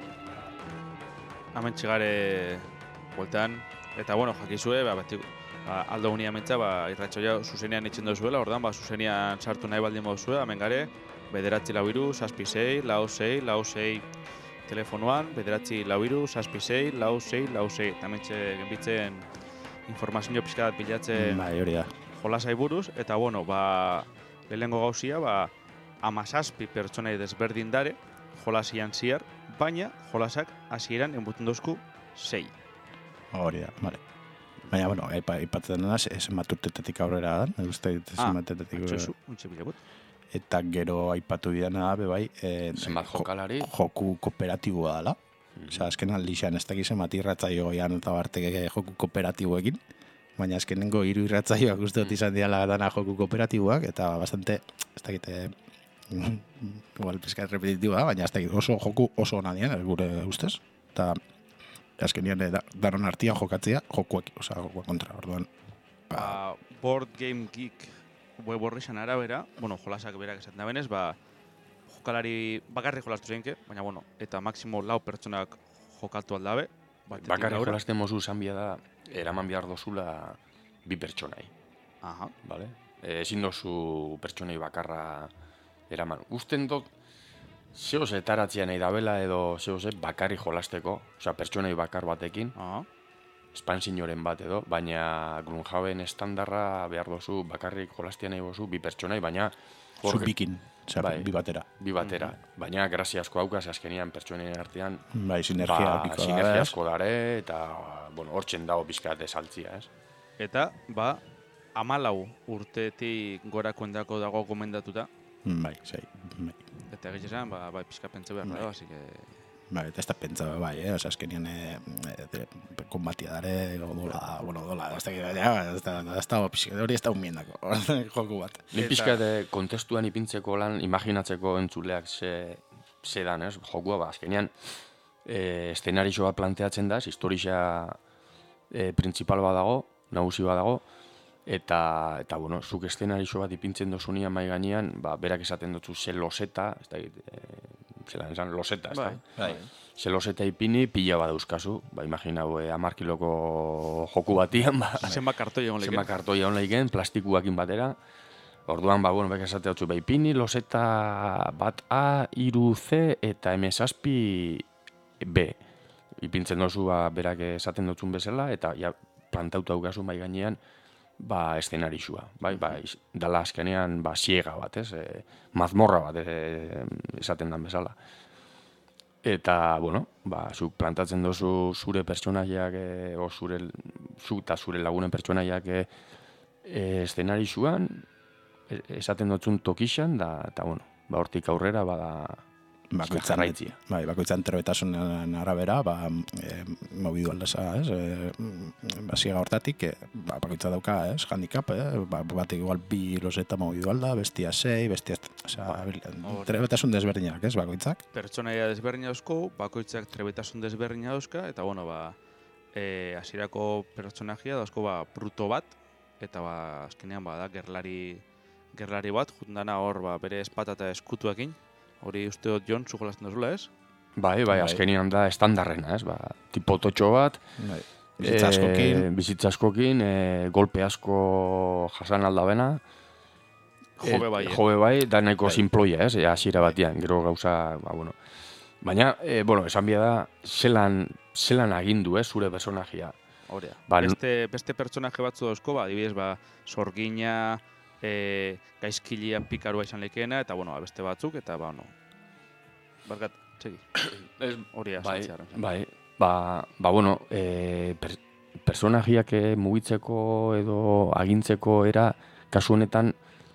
Hemen txigare bueltan, eta bueno, jakizue, ba, beti, ba, aldo unia mentza, ba, irratxoia zuzenean itxen dozuela, ordan, ba, zuzenean sartu nahi baldin moduzue, hemen gare, bederatzi lau iru, zazpi sei, lau sei, lau sei telefonoan, bederatzi lau iru, zazpi sei, lau sei, lau sei, eta hementxe genbitzen informazio pixka bat bilatzen Bai, hori da. jolasai buruz, eta bueno, ba, lehenengo gauzia, ba, amazazpi pertsonai desberdin dare, jolasian ziar, baina jolasak hasieran enbuten dozku sei. Hori da, bale. Baina, bueno, aipa- aipatzen dena, zenbat urtetetik aurrera da, uste zenbat urtetetik Atxozu, untxe bilakut. Eta gero aipatu bidana da, bebai, eh, Zenbat jokalari. joku kooperatiboa dela. Osa, azkenan lixan ez dakiz zenbat irratzaio goian eta bartek joku kooperatiboekin, baina azkenengo hiru irratzaioak uste dut izan diala dana joku kooperatiboak, eta bastante, ez dakite, igual pizkat repetitiboa, baina ez dakit oso joku oso ona dian, gure ustez. Eta azkenian eh, da, daron artian jokatzea jokuek, osea, jokuek kontra, orduan. Ba, Board Game Geek web horrexan arabera, bueno, jolasak berak esaten da benez, ba, jokalari bakarri jolastu zeinke, baina bueno, eta maksimo lau pertsonak jokatu aldabe. batetik Bakarrik laura. jolasten mozu zan bia da, eraman behar dozula bi pertsonai, Aha. bale? E, ezin dozu pertsonai bakarra eraman. Usten dut, zeo ze taratzea nahi dabela edo zeo ze bakarri jolasteko, osea, pertsonai bakar batekin, Aha. espansioren bat edo, baina Gloomhaven estandarra behar dozu bakarrik jolastia nahi bozu bi pertsonai, baina hor- Zubikin, osea, Bai. bi batera. bi batera. Baina grazia asko haukaz azkenian pertsonen artean Bai, sinergia ba, piko da, sinergia ez? asko dare eta bueno, hortzen dago pizkat esaltzia, ez? Eta, ba, amalau urtetik gorako endako dago gomendatuta, Bai, sei, bai. eta egiz esan, ba, bai, pixka pentsa behar dago, así que... Bai, eta ez da pentsa, bai, eh? Osa, azkenian eh, eh, konbatia dare, odola, bueno, odola, ez da, ez da, ez da, hori ez da unmiendako, joku bat. Ni Eta- pizkat eh, kontestuan ipintzeko lan, imaginatzeko entzuleak ze, ze dan, ez? Jokua, ba, azkenean, e, eszenarixo bat planteatzen da, historia e, principal bat dago, nagusi bat dago, eta, eta bueno, zuk eszenarixo bat ipintzen dozunean mai gainean, ba, berak esaten dutzu ze loseta, ez da, e, zelan esan, loseta, ez da? Bai, Ze loseta ipini, pila bat euskazu, ba, imaginau, e, hamar kiloko joku batian, ba, Zenbat kartoi egon zenbat leken. kartoia on leiken, plastikuakin batera. Orduan, ba, bueno, bek esate dutzu, ba, ipini, loseta bat A, iru C eta M zazpi B. Ipintzen dozu, ba, berak esaten dutzun bezala, eta ja, plantauta daukazu mai gainean, ba, eszenarixua. Bai, ba, iz- dala azkenean, ba, siega bat, ez? E, mazmorra bat, e, esaten dan bezala. Eta, bueno, ba, zuk plantatzen dozu zure pertsonaiak, e, o zure, zu eta zure lagunen pertsonaiak e, e, eszenarixuan, e, esaten dutzun tokixan, da, eta, bueno, ba, hortik aurrera, bada, Bakoitzan, jarraitzia. bai, bakoitzan trebetasunen arabera, ba, e, mobidu aldeza, ez? E, basiega hortatik, e, ba, bakoitza dauka, ez? Handicap, eh? Ba, batek igual bi loseta mobidu alda, bestia sei, bestia... Osea, hor- trebetasun desberdinak, ez, bakoitzak? Pertsonaia desberdina dauzko, bakoitzak trebetasun desberdina dauzka, eta bueno, ba, e, hasierako pertsonajia dauzko, ba, bruto bat, eta ba, azkenean, ba, da, gerlari, gerlari bat, jutundana hor, ba, bere espata eta eskutuekin, hori uste dut, Jon, zu jolasten duzula, ez? Bai, bai, Bai. azkenian da estandarrena, ez? Ba, tipo totxo bat, Bai. Bizitza askokin. e, bizitza askokin, e, golpe asko jasan aldabena, Jobe bai, E, eh? Jobe bai, da nahiko Bai. sinploia, ez? E, hasiera batean, gero gauza, ba, bueno. Baina, e, bueno, esan bia da, zelan, zelan agindu, ez, zure personajia. Horea. Ba, beste, beste pertsonaje batzu dauzko, ba, adibidez, ba, sorgina, e, gaizkilia pikarua izan lekeena, eta, bueno, ba, beste batzuk, eta, ba, no. Barkat, txegi. Ez, Hori bai, azaltzearen. bai, ba, ba, bueno, e, per, personajiak eh, mugitzeko edo agintzeko era, kasu honetan,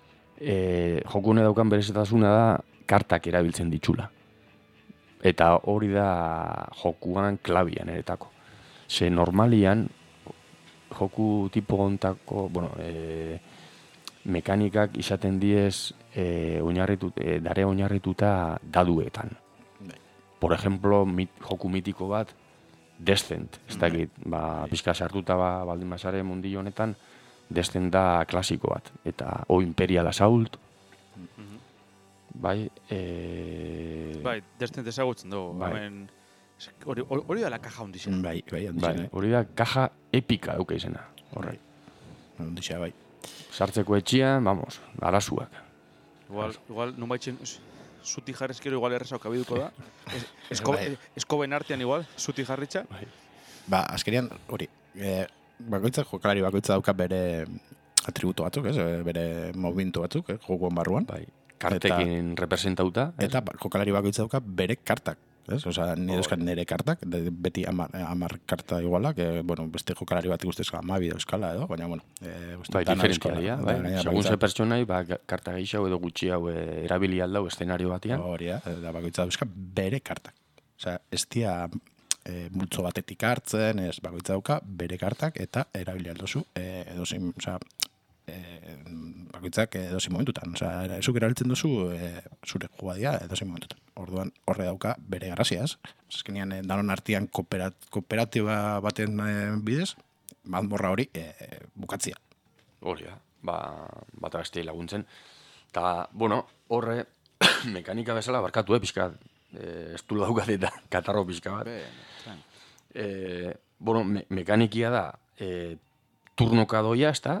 e, joku hone daukan berezetasuna da, kartak erabiltzen ditxula. Eta hori da jokuan klabian eretako. Ze normalian, joku tipo hontako, bueno, e, mekanikak izaten diez e, oinarritu, e, dare oinarrituta daduetan. Por ejemplo, mit, joku mitiko bat, Descent, ez dakit, ba, pixka sartuta ba, baldin bazare mundi honetan, Descent da klasiko bat, eta o Imperial Assault, bai, e... Bai, destent ezagutzen dugu. Bai. Hemen, hori, hori da la kaja ondizena. Bai, bai, Bai, ondizena. hori da kaja epika dauka izena. Horre. Ondizena, bai. Sartzeko etxian, vamos, arazuak. Igual, igual, nun baitzen, zuti jarrezkero igual errezau kabiduko da. Es, esko, Bai. eskoben artean igual, zuti jarritza. Bai. Ba, azkerian, hori, e, bakoitza, jokalari bakoitza dauka bere atributo batzuk, ez? E, bere movimentu batzuk, eh, jokuan barruan. Bai, kartekin representauta. ez? Eta ba, jokalari bakoitza dauka bere kartak. Ez? Osea, ni dauzkat nire kartak, de, beti amar, amar karta igualak, e, bueno, beste jokalari bat guztez amabi dauzkala edo, baina, bueno, e, Bai, diferentia dira, bai. gainera Segun bakoitza- ze pertsonai, ba, ga- karta gehiago edo gutxi hau e, erabili aldau eszenario batean. Hori da, da bakoitza dauzka bere kartak. Osea, ez dia e, multzo batetik hartzen, ez bakoitza dauka bere kartak eta erabili aldozu e, edozein, osea, e, bakoitzak edozein momentutan. Osea, ezuk erabiltzen duzu e, zure jugadia edozein momentutan. Orduan horre dauka bere garrasiaz. Azkenean e, danon artean kooperat, kooperatiba baten e, bidez, mazmorra hori e, bukatzia. Hori da, ba, bat abesti laguntzen. Ta, bueno, horre, mekanika bezala, barkatu, eh, pixka, eh, ez du daukat eta katarro pixka bat. Eh, bueno, me, mekanikia da, eh, turnoka doia, ez da?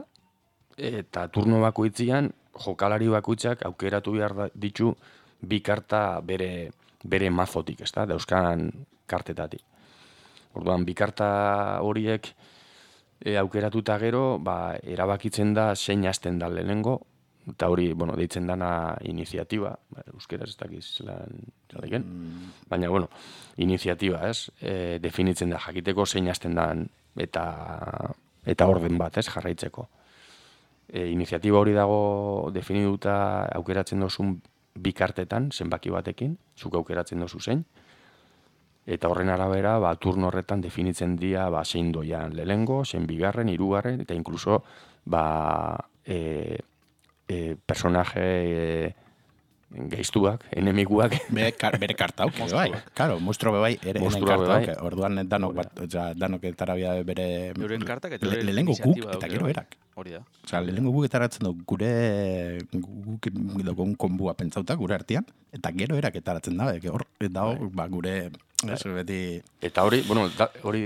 Eta turno bakoitzian, jokalari bakoitzak aukeratu behar da- ditu bi karta bere, bere mazotik, ez da? Dauzkan kartetatik. Orduan, bi karta horiek e, aukeratuta gero, ba, erabakitzen da zein hasten da lehenengo, eta hori, bueno, deitzen dana iniziatiba, ba, euskeraz ez dakiz lan zaleken, baina, bueno, iniziatiba, ez? E, definitzen da, jakiteko zein hasten dan eta, eta orden bat, ez, jarraitzeko. E, iniziatiba hori dago definituta aukeratzen dozun bi kartetan, zenbaki batekin, zuk aukeratzen dozu zein, eta horren arabera, ba, turno horretan definitzen dira ba, zein doian lehengo, zein bigarren, hirugarren, eta inkluso ba, e, e, personaje e, geiztuak, enemiguak. Bere, kar, bere karta auke, bai. Claro, monstruo be bai, ere enen Monstruo be karta bai. auke. Orduan danok, bat, oza, danok etarabia bere... Euren kartak eta le- euren lehenengo guk iniziatiba eta dauke, gero bai. berak. Hori da. Osea, lehenengo guk etaratzen du gure guk dugun konbua pentsauta gure artean, eta gero erak etaratzen da, eke hor, eta hor, ba, gure, ez, beti... Eta hori, bueno, da, hori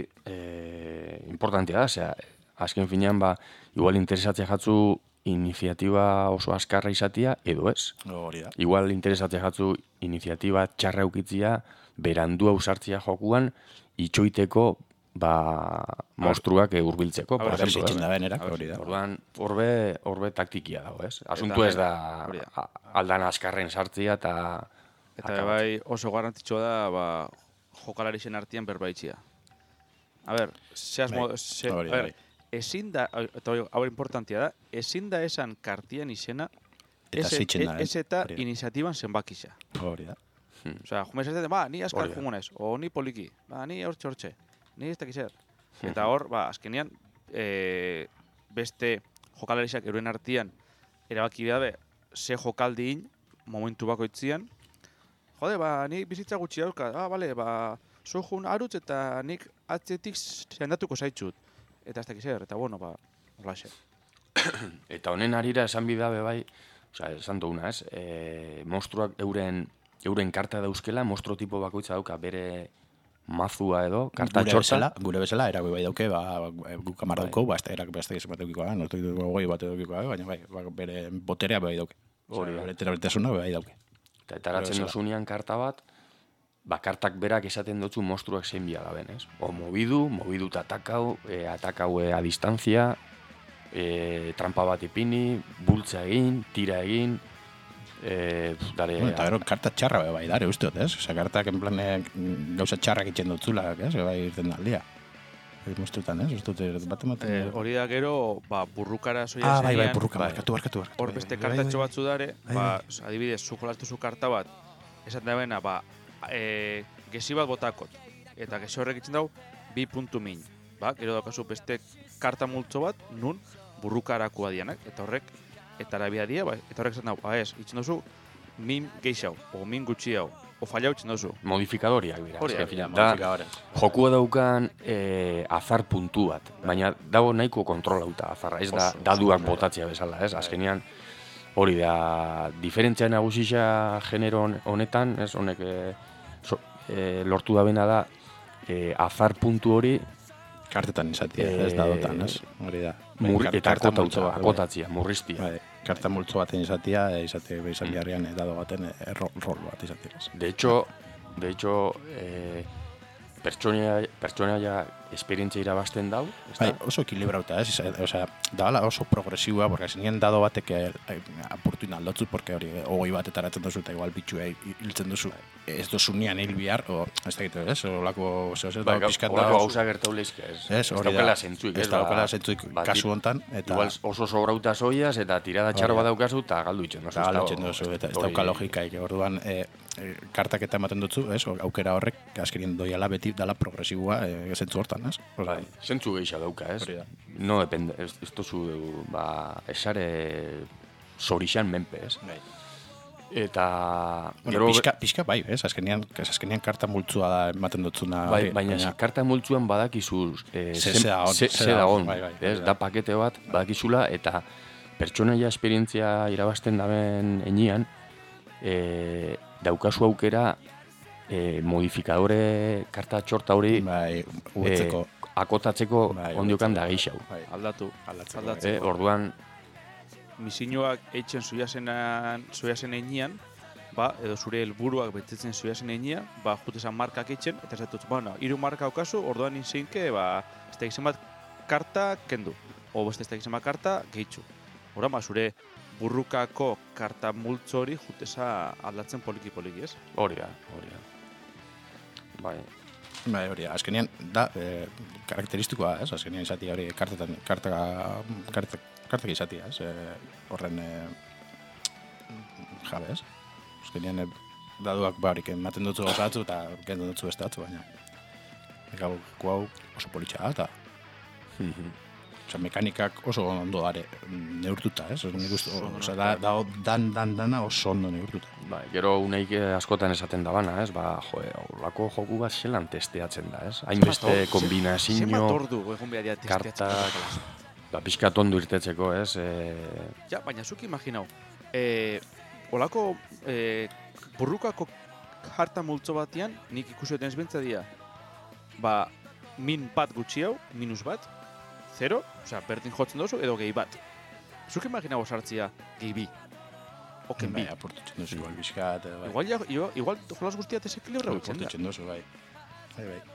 e, importantea da, osea, azken finean, ba, igual interesatzea jatzu iniziatiba oso askarra izatia, edo ez. Hori da. Igual interesatzea jatzu iniziatiba txarra eukitzia, berandu ausartzia jokuan, itxoiteko, ba, monstruak hurbiltzeko, por Hau, ejemplo. Zitzen ez? da benerak, hori da. Orduan, horbe, horbe taktikia dago, ez? Asuntu ez da hori da. a- aldan askarren sartzia eta... Eta akabatzea. bai oso garrantzitsua da, ba, jokalarixen artean berbaitzia. A ber, ze asmo, Bai, ze, hori a da, ber, bai. ezin da, eta hori- hau importantia da, ezin da esan kartian izena, Eta ez, zitzen da, ez eta hori da. iniziatiban zenbakiza. Hori da. Osea, jume esaten, ba, ni askar Hori da. jungunez, o ni poliki, ba, ni hortxe hortxe, ni ez dakizer. Eta hor, ba, azkenean, e, beste jokalarixak euren artean erabaki dabe, ze jokaldiin, momentu bakoitzian, jode, ba, nik bizitza gutxi dauka, ah, bale, ba, zu jun arutz eta nik atzetik sendatuko zaitzut. Eta ez dakizer, eta bueno, ba, horlaxe. Eta honen arira esan bidabe bai, osea, esan duguna, ez? E, monstruak euren, euren karta dauzkela, monstro tipo bakoitza dauka bere mazua edo, karta Gure txorta. bezala, gure bezala, erako bai dauke, ba, guk amar dauko, ba, ez da, erak beste izan bat daukiko, no estoy goi bat daukiko, baina bai, ba, bere boterea bai dauke. Hori da. Osea, bere terabetasuna bai dauke. Eta etaratzen Gure bezala. dozunean karta bat, ba, kartak berak esaten dutzu monstruak zein bia daben, ez? O mobidu, mobidu eta atakau, e, atakau e, a distantzia, e, trampa bat ipini, bultza egin, tira egin, e, dare... Bueno, eta gero karta txarra bai, bai dare usteot, ez? Osea, kartak en plan eh, gauza txarrak itxen dutzula, ez? Bai irten da aldia. Ez moztutan, ez? Uste dut, bat ematen... E, hori da gero, ba, burrukara soia ah, bai, bai, zenean, burruka, barkatu, barkatu, barkatu. hor bai, beste bai, kartatxo bai, batzu dare, Bai, ba, bai. adibidez, zu jolastu zu karta bat, esaten da bena, ba, e, gezi bat botakot, eta gezi horrek itzen dau, bi puntu min. Ba, gero daukazu beste karta multzo bat, nun burrukarakoa dianak, eta horrek, eta arabia dia, ba, eta horrek esaten dau, ba, ez, itzen duzu, min geixau, o min gutxi hau, o fallau itzen duzu. Modifikadoriak dira. Hori da, azken finean. Ja, Da, modifikadores. jokua daukan e, azar puntu bat, baina dago nahiko kontrolauta azarra, ez da Oso, daduak oso. botatzea bezala, ez? Azkenean, hori da, diferentzia nagusisa genero honetan, ez, honek e, so, e, lortu da bena da, e, azar puntu hori, Kartetan izatia, ez da dotan, ez? Hori da. Mur, Kar- eta karta multzo akotatzea, bat, akotatzia, murriztia. Bai, karta multzo baten izatia, e, izate izan diarrian dado baten e, rol, rol bat izatia. ez. De hecho, de hecho, eh, pertsonaia, pertsonaia esperientzia irabazten dau, Bai, ezta? oso ekilibrauta, ez? Iza- Osea, dala oso progresiua, porque zinien dado batek eh, apurtu inaldotzu, porque hori, hogei bat etaratzen duzu, eta igual bitxua hiltzen duzu. Ez dozu nian hil bihar, o, ez da gitu, ez? Olako, zeo, ez, Bai, dago pizkat horako dago- gauza gertau leizke, ez? Ez, hori da. daukala zentzuik, Ez ba, daukala zentzuik ba, kasu hontan, eta Igual oso sobrauta zoiaz, eta tirada txarro Hori bat da. daukazu, eta galdu itxen. eta galotzen duzu, eta ez dauka logikaik. Orduan, e, e, kartak eta ematen dutzu, ez? Aukera horrek, azkerien doiala beti dala progresiboa e, zentzu hortan, ez? Bai, zentzu geisha dauka, ez? Hori da. No depende, ez, ez tozu, ba, esare zorixan menpe, ez? Bai. Eta... Bueno, gero- pixka, pixka bai, ez? Azkenean, azkenean karta multzua da ematen dutzuna. Bai, hori, baina baina karta multzuan badakizu eh, Ze- zen- ze dagon, ze- ze ze dagon, dagon, bai, bai, ez? hori da. Da pakete bat badakizula eta pertsonaia esperientzia irabazten daben enean eh, daukazu aukera eh, modifikadore karta txorta hori bai, ubetzeko. eh, akotatzeko Bai, ondiokan ubetzeko. da geixau. Bai, Aldatu. aldatzeko. Aldatzeko. Eh, orduan, Misiñoak eitzen zuiazenan, zuiazen einean, ba, edo zure helburuak betetzen zuiazen einean, ba, jutesan markak eitzen, eta ez dut, bueno, hiru marka okazu, orduan inzeinke, ba, ez da izan bat karta kendu, o beste ez da izan bat karta gehitzu. Hora, ba, zure burrukako karta multzo hori jutesa aldatzen poliki-poliki, ez? hori da, hori da. Bai, Bai, hori, azkenean, da, e, karakteristikoa, ez? Azkenean izatia hori, kartetan, karta, karta, kartak izatia, ez? E, horren e, jabe, ez? Azkenean, e, daduak barik ematen dutzu gozatzu eta kendu dutzu beste batzu, baina gau, hau oso politxa da, eta Osa, mekanikak oso ondo dare neurtuta, ez? Nik uste, osa, da, da, dan, dan, dana oso ondo neurtuta. bai, gero uneik eh, askotan esaten dabana, ez? Ba, jo, horlako joku bat zelan testeatzen da, ez? Hainbeste kombinazio, Zenbat ordu egon behar dira testeatzen. kartak, ba, pixkat ondo irtetzeko, ez? E, Ja, baina zuk imaginau, e, olako e, burrukako harta multzo batean, nik ikusi duten ezbentza dira, ba, min bat gutxi hau, minus bat, zero, osea, berdin jotzen dozu, edo gehi bat. Zuk imaginau sartzia gehi bi, oken bi. Bai, apurtutzen duzu, igual bizkat, bai. Igual, ja, igual, igual jolas guztia desekilibra bitzen da. Apurtutzen duzu, bai. Bai, bai.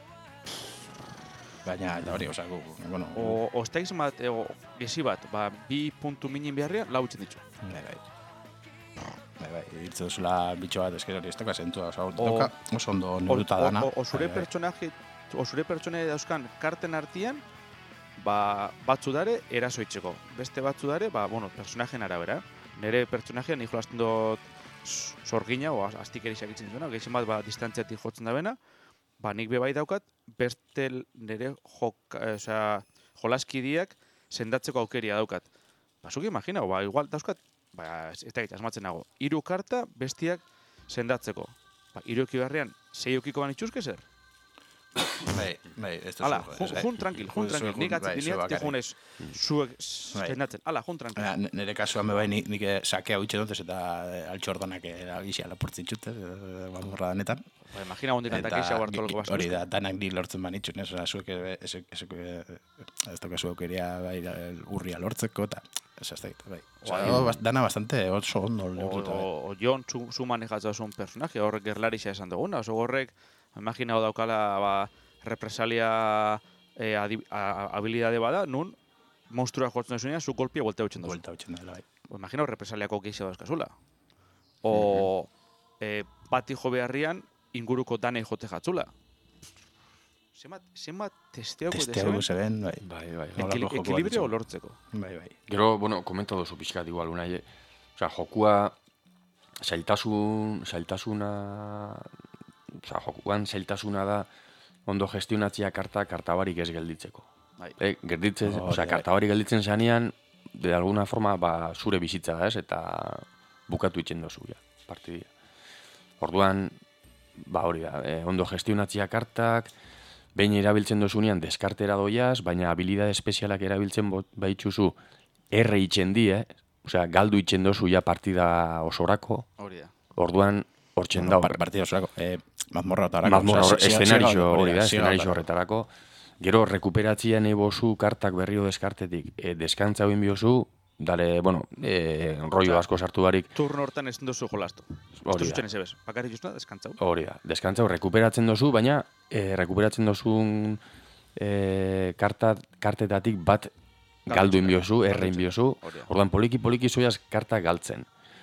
Baina, eta hori, osa, gu, bueno, O, o ez da izan bat, o, gezi bat, ba, bi puntu minin beharrian, lau itzen ditu. bai, bai. Bai, bai, irtze duzula bitxo bat, esker hori, ez dauka zentua, osa, O- dauka oso ondo O, neurtuta dana. o, o, zure Bai, bai. pertsonaje, o zure pertsone dauzkan karten artean, ba, batzu dare erasoitzeko. Beste batzu dare, ba, bueno, personajen arabera. Nere pertsonajean nik jolasten dut s- sorgina, o astikerisak itzen duena, gehien bat, ba, distantziatik jotzen da bena, ba, nik be bai daukat, beste nere jok, eh, osea, jolaskidiak sendatzeko aukeria daukat. Ba, zuk imagina, ba, igual dauzkat, ba, ez da asmatzen nago, hiru karta bestiak sendatzeko. Ba, hiru ekibarrean, sei eukiko ban itxuzke zer? Bai, bai, ez duzu. Hala, ez, jun, bai. jun tranquil, jun Zu- tranquil. jun, Nik bai, atzit zu dineat, bakarrik. junez, zuek Bai. sendatzen. Hala, jun tranquil. Baina, n- nire kasuan be bai, nik, nik eh, sakea huitxe dut, ez eta eh, altxordanak agixia lapurtzen txut, eh, bamurra danetan. Ba, imagina hondik antakeixa hartolako gi- hori da, danak nik lortzen banitxun, ez, zuek eh, ez, ez, ez, ez daukazu aukeria bai, el urria lortzeko, eta ez ez da, bai. Osa, Bai. bas- dana bastante oso ondo O, neurtuta, bai. o, o Jon, zu, zu manejatzazun personaje, horrek gerlarisa esan duguna, oso horrek, imagina daukala, ba, represalia eh, adi, a, habilidade bada, nun, monstrua jotzen duzunean, zu golpia buelta utxen duzu. Buelta hutsen dela, bai. Imagina represaliako geixa dauzkazula. O, eh, bati jo beharrian, inguruko danei jote jatzula. Zenbat, zenbat testeoko Testeago zeben, bai. bai, bai. Nolako ekili, joko bat ekilibrio dizu. lortzeko. Bai, bai. Gero, bueno, komenta duzu pixkat igual, unai, eh? Osea, jokua, zailtasun, zailtasuna, osea, jokuan zailtasuna da, ondo gestionatzea karta, karta barik ez gelditzeko. Bai. Eh, gelditzen, Hori, osea, bai. karta barik gelditzen zanean, de alguna forma, ba, zure bizitza da, ez? Eta bukatu itzen dozu, ja, partidia. Orduan, ba, hori da, eh, ondo gestionatzea kartak, behin erabiltzen dozunean deskartera doiaz, baina habilidade espezialak erabiltzen bo- baitzuzu erre itxen di, eh? osea, galdu itxen dozu ja partida osorako, Hori da. orduan hortzen Bueno, dago. par- partida osorako, eh, mazmorra otarako. Mazmorra osea, hor- ziga- eszenario ziga- hori da, ziga- eszenario ziga- horretarako. Gero, rekuperatzean ebozu kartak berrio deskartetik, e, deskantza hoin biozu, dale, bueno, e, rollo asko sartu barik, Turno hortan ez duzu jolastu. Hori Ez da. duzen ez ebes. Bakarrik juzuna, deskantzau. hori da, deskantza hor rekuperatzen dozu, baina e, rekuperatzen dozun e, karta, kartetatik bat galdu inbiozu, erre inbiozu, Hori da. orduan poliki-poliki zoiaz karta galtzen.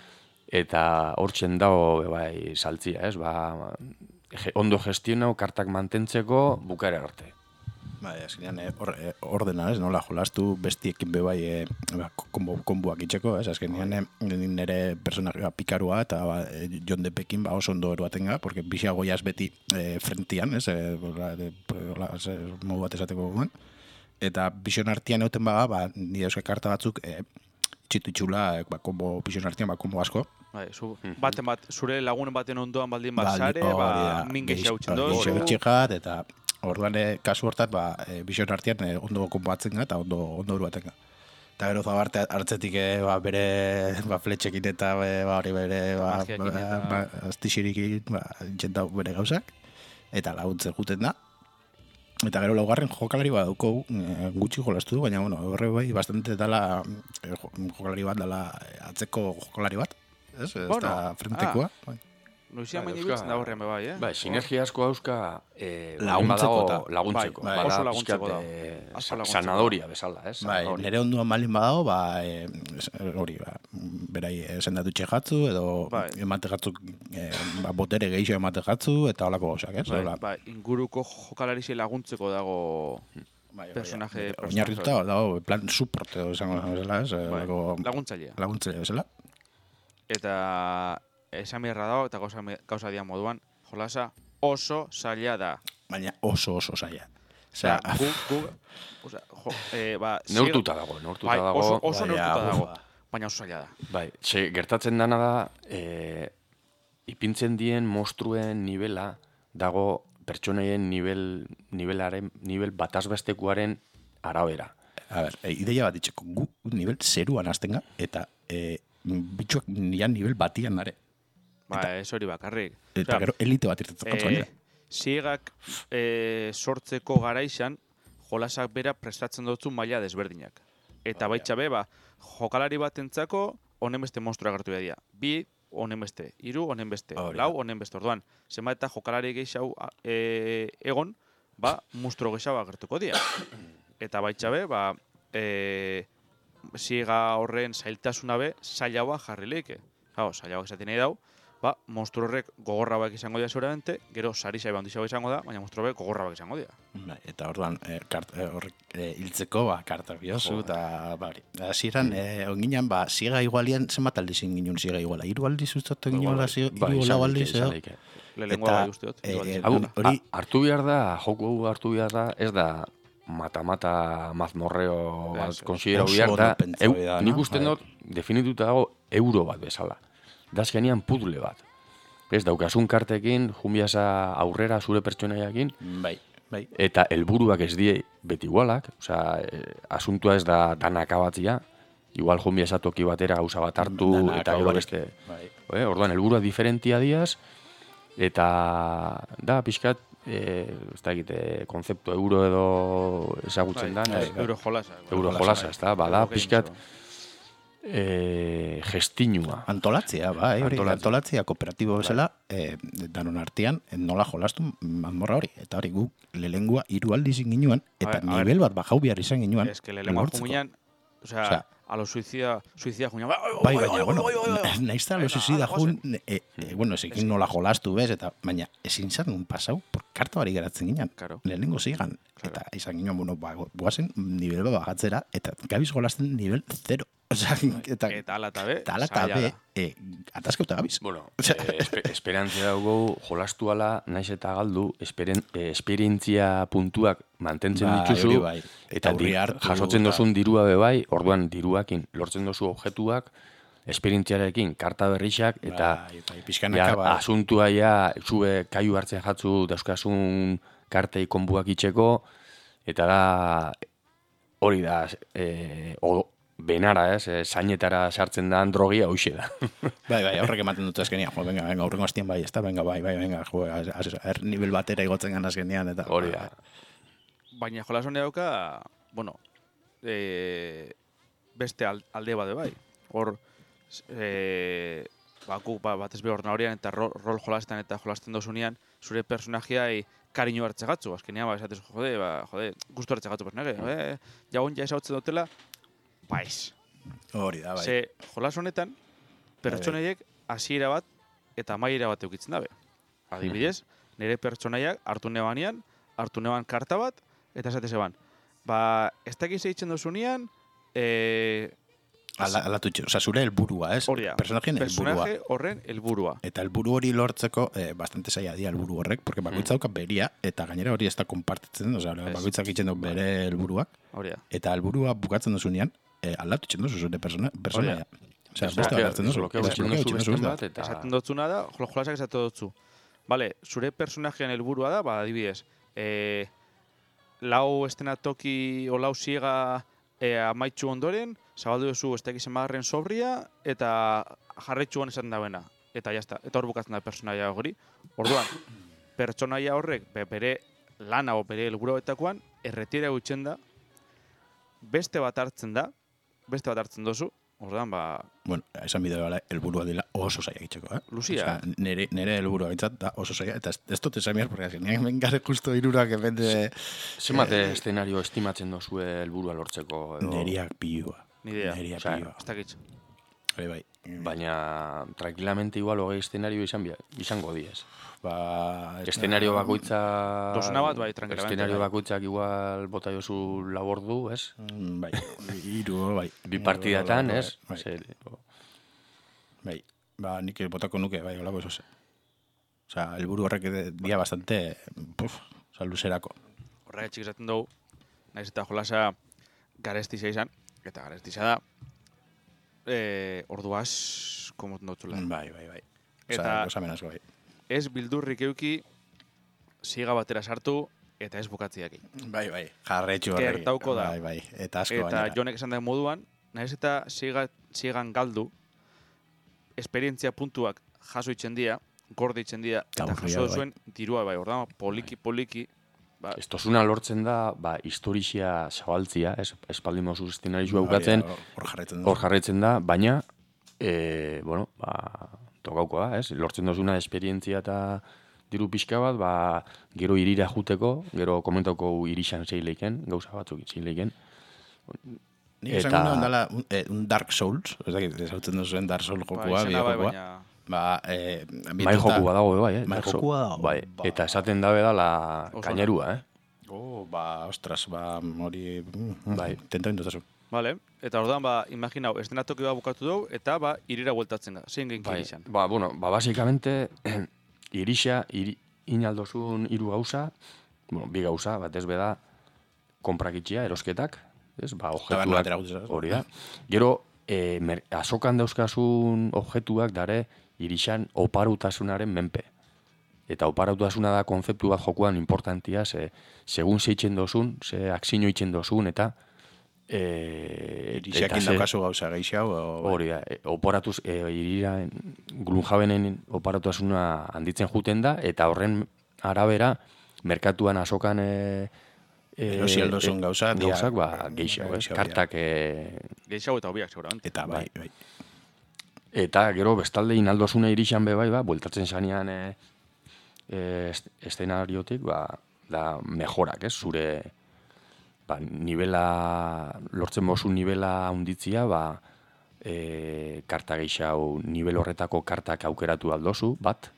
Eta hortzen dago e, bai saltzia, ez? Ba, ge, ondo gestionau kartak mantentzeko bukaera arte. Bai, azkenean eh, or, eh, ordena, ez, nola jolastu bestiekin be bai eh, ba, konbo, konboak itxeko, ez, azkenean eh, nire personajea pikarua eta ba, eh, Jon Depekin ba, oso ondo eruatenga, porque bixiago jaz beti eh, frentian, ez, eh, hola, de, hola, ez, modu bat esateko guen, eta bixon artian euten baga, ba, nire euskal karta batzuk eh, itxitu itxula, eh, ba, konbo, bixon artian, ba, konbo asko, Bai, zu, baten bat, zure lagunen baten ondoan baldin bat Ba, sare, hori ba, da, min gehi- gehiago hori, dozu. gehiago txekat, eta orduan eh, kasu hortan, ba, e, bixon artean eh, ondo konbatzen ga, eta ondo, ondo uruaten ga. Eta gero zabarte hartzetik eh, ba, bere ba, fletxekin eta eh, ba, hori bere ba, Magiakin ba, eta- ba, astixirikin ba, intxentau bere gauzak, eta laguntzen juten da. Eta gero laugarren jokalari bat dauko eh, gutxi jolastu du, baina bueno, horre bai bastante dala eh, jo- jokalari bat dala eh, atzeko jokalari bat, ez? Ez Bueno, da frentekoa. bai. Noizian Bai, baina euska- ibiltzen da horrean be bai, eh? Bai, sinergia asko hauzka eh, Laguntzeko badago eta- laguntzeko. bai, bada oso pixkat, laguntzeko da. eh, Oso sa- laguntzeko. sanadoria bezala, ez? Bai, Sanadoria. nire onduan malin badago, ba, e, hori, ba, berai sendatu txejatzu, edo Bai. emate gatzuk, e, ba, botere gehiago emate gatzu, eta holako gauzak, ez? Bai, Hola. bai, inguruko jokalarixe laguntzeko dago Bai, personaje- bai, oinarrituta dago, plan support, edo esango bezala, ez? bai, Holako laguntzailea. laguntzaile bezala. Eta esan beharra dago, eta gauza, gauza dian moduan, jolasa oso zaila da. Baina oso oso zaila. Osea, Osea, gu, gu, osea, jo, eh, ba, Neurtuta dago, neurtuta bai, dago. oso, oso Baina, neurtuta uf, dago, ba. baina oso zaila da. Bai, ze, gertatzen dana da, e, ipintzen dien monstruen nivela dago pertsonaien nivel, nivelaren, nivel batazbestekuaren arabera. a ber, e, ideia bat itxeko, gu nivel zeruan hasten ga, eta e, bitxuak nian nivel batian nare. Ba, ez hori bakarrik. Eta Osea, gero elite bat irtetzen eh, gainera. Ziegak eh, sortzeko garaixan, jolasak bera prestatzen dutzu maila desberdinak. Eta baitxabe, ba, jokalari batentzako honen beste monstrua agertu behar dira. Bi, honen beste. Hiru, honen beste. Hori Lau, da. honen beste. Orduan, zenbat eta jokalari gehiago e, egon, ba, monstruo gehiago agertuko dira. Eta baitxabe, ba, e, ziega horren zailtasuna be, zailagoa jarri leike. Hau, zailagoa esaten nahi dau, ba, monstru horrek gogorra bak izango dira seguramente, gero sari zaiba handizago izango da, baina monstru horrek gogorra bak izango dira. Bai, eta orduan e, kart, e, horrek e, hiltzeko ba, kartak biozu, eta ba, hori. Hasieran e, onginan, ba, ziega igualian, zenbat aldiz ginen ziega iguala? Hiru aldiz ustotu ginen Bai, ziega, bai, hiru izan lau daiteke, aldiz, izan edo? daiteke. Lehenengoa Eta, bai uste dut. eh, hiru aldiz. eh, Hau, hori- ha- hartu behar da, joku hau hartu behar da, ez da mata-mata mazmorreo bat Ez, ez. konsiderau Oso behar da, ondo pentsatu eu, da, nik no? usten Bai. dut definituta dago euro bat bezala. Da azkenean puzzle bat. Ez daukasun kartekin, jumbiasa aurrera zure pertsonaiakin, Bai, bai. eta helburuak ez die beti igualak, osea, e, asuntua ez da dana akabatzia, igual jumbiasa toki batera gauza bat hartu, Dana eta gero akabarik. beste, Bai. eh, orduan helburua diferentia diaz, eta da, pixkat, e, ez da egite, konzeptu euro edo ezagutzen Bai, dan, bai, ez? euro jolasa. Euro jolasa, jolasa, bai. ez da, bada, Euro pixkat, games, e, gestinua. Antolatzea, bai, hori, Antolatzea. antolatzea kooperatibo bezala, e, danon artean, e, nola jolastu mazmorra hori. Eta hori guk lelengua hiru aldiz ginen, eta A ver, a nivel bat bajau behar izan ginen. Es que le lengua lortzeko. jumiñan, o sea, Osea, a los suicida, suicida jumiñan. Bai, baina, bueno, nahiz da, los suicida jun, e, e, bueno, ezekin nola jolastu bez, eta baina ezin zan un pasau, por karta bari geratzen ginen. Claro. Lehenengo zigan. Eta izan ginen, bueno, ba, guazen nivel bat bajatzera, eta gabiz jolasten nivel zero. Osea, eta, Eta ala eta be, eta ala eta zaila be, da. e, atazkeuta gabiz. Bueno, Osea, eh, espe, esperantzia dugu jolastu ala, naiz eta galdu, esperen, eh, esperientzia puntuak mantentzen Bai, dituzu, hori bai. Eta eta aurri di, hartu, jasotzen eta- dozun dirua be bai, orduan diruakin lortzen dozu objektuak, esperientziarekin karta berrixak, eta bai, bai, pixkanaka, ja, bai. asuntua ja, zube kaiu hartzen jatzu dauzkasun kartei konbuak itxeko, eta da, hori da, e, o, be, lehenara, ez, e, zainetara sartzen da drogia hoxe da. Bai, bai, horrek ematen dut azkenian, jo, venga, venga, aurrengo hastian bai, ez da, venga, bai, bai, venga, jo, er nivel batera igotzen gan azkenian, eta... Hori da. Baina jolas honek dauka, bueno, e, beste alde bade bai. Hor, e, baku ba, batez be ordenadorian eta rol, rol jolasten eta jolasten dozunean, zure personajiai kariño hartze gatzu. Azkenean, ba, esatez, jode, ba, jode, gustu hartze gatzu personaje. Eh, jagon ja esautzen dutela, baiz. Hori da, bai. Ze, jolas honetan, pertsonaiek hasiera bat eta amaiera bat eukitzen dabe. Adibidez, nire pertsonaiak hartu nebanean, hartu neban karta bat, eta esate zeban. Ba, ez dakiz eitzen dozunean, e, Ala, alatu txu, oza, zure helburua, ez? Hori da, Personajien helburua. personaje horren helburua. Eta helburu hori lortzeko, eh, bastante zaila dia helburu horrek, porque bakoitza dauka beria, eta gainera hori ez da konpartitzen, oza, bakoitzak itzen du bere helburuak, Hori da. eta helburua bukatzen duzunean, eh, aldatu itzen duzu zure persona, personaia. Osea, beste aldatzen duzu. Blokeatu Eta duzu blokeatu beste duzu, bat, eta... Esaten dotzuna da, jol- jolasak esaten dotzu. Vale, zure personajean helburua da, ba, adibidez, e, lau estenatoki o lau ziega e, amaitxu ondoren, zabaldu duzu ez dakiz emagarren sobria, eta jarraitxuan esan dabena. Eta jazta, eta hor bukatzen da personaia hori. Orduan, pertsonaia horrek be- bere lana o bere helburuetakoan erretira gutzen da, beste bat hartzen da, beste bat hartzen dozu, orduan, ba, Bueno, esan bideo gala, helburua dela oso zaila egiteko, eh? Luzia. Osea, nere, nere helburua bintzat da oso zaila, eta ez, ez dut esan behar, porque azkenean bengare justo irurak epende... Zenbat eszenario estimatzen dozue helburua lortzeko? Edo... Neriak pilua. ni idea. Neriak Osea, pilua. Ez dakitz. Bai, bai. Baina, tranquilamente igual hogei eszenario izan, bia- izango diez. Ba... Eszenario bakoitza... Dozena bat, bai, tranquilamente, Eszenario bai. bakoitzak igual bota jozu lau ordu, ez? Mm, Bai, hiru, bai. Bi partidatan, Bai, ez? Bai, Zer, bai. Ba, nik botako nuke, bai, holako eso. Osea, helburu horrek de- dia bastante, puf, osea, luzerako. Horregatik esaten dugu, naiz eta jolasa garestizia izan, eta garestizia da, e, orduaz, komoten dutzula. Bai, bai, bai. Eta- Osea, gozamen asko, bai. Ez bildurrik euki, ziga batera sartu, eta ez bukatziaki. Bai, bai. Jarretxu horrek. Gertauko da. Bai, bai. Eta asko Eta gainera. jonek esan den moduan, naiz eta ziga, zigan galdu, esperientzia puntuak jaso itzen dira, gorde itzen dira, eta Aurria, jaso bai. duzuen dirua, bai, ordan, poliki, poliki, ba, Ez tozuna lortzen da, ba, historia zabaltzia, ez? Espaldin mozu eszenarizua bukatzen, Hori, Hor jarretzen hor jarraitzen da, baina, e, bueno, ba, tokauko da, ez? Lortzen dozuna esperientzia eta diru pixka bat, ba, gero irira juteko, gero komentauko irixan zeileiken, gauza batzuk zeileiken. Nik Eta- esango nuen dela un, eh, un Dark Souls, ez dakit, ezautzen duzuen Dark Souls ba, jokua, izena bai, bideojokoa. baina... Ba, eh, Mai jokua dago, bai, eh? Mai Dark Souls. jokua dago, Bai, ba. eta esaten dabe dala Oso kainerua, eh? Oh, ba, ostras, ba, hori... mm, Bai. Tenta bintotazu. Vale, eta orduan, ba, imaginau, estenatoki bat bukatu dugu, eta, ba, irira bueltatzen da, zein genki Bai, izan. ba, bueno, ba, basikamente, irixa, iri, inaldozun hiru gauza, bueno, bi gauza, bat ez beda, konprakitxia, erosketak, ez, ba, Taberna batera objetuak, gutxez, ez? hori da. Gero, e, mer, azokan dauzkasun objetuak dare, irixan oparutasunaren menpe. Eta oparatasuna da konzeptu bat jokuan importantia, ze, segun zeitzen dozun, ze akzino itzen dozun, eta... E, Irixiakin ze- daukazu gauza gehiago. o- Hori da, e, oparatuz, e, irira, Gloomhavenen oparatasuna handitzen juten da, eta horren arabera, merkatuan azokan e, e, Erosi aldozun e, gauza, dia- gauzak, ba, gehiago, ez? gehiago, Kartak, e, Geixau eta hobiak, seguramente. Eta bai, bai. eta gero bestalde inaldosuna irixan be bai, ba, bueltatzen zanean e, e, est- eszenariotik, ba, da mejorak, ez? Zure, ba, nivela, lortzen bozu nivela handitzia, ba, e, karta gehiago, nivel horretako kartak aukeratu aldozu, bat,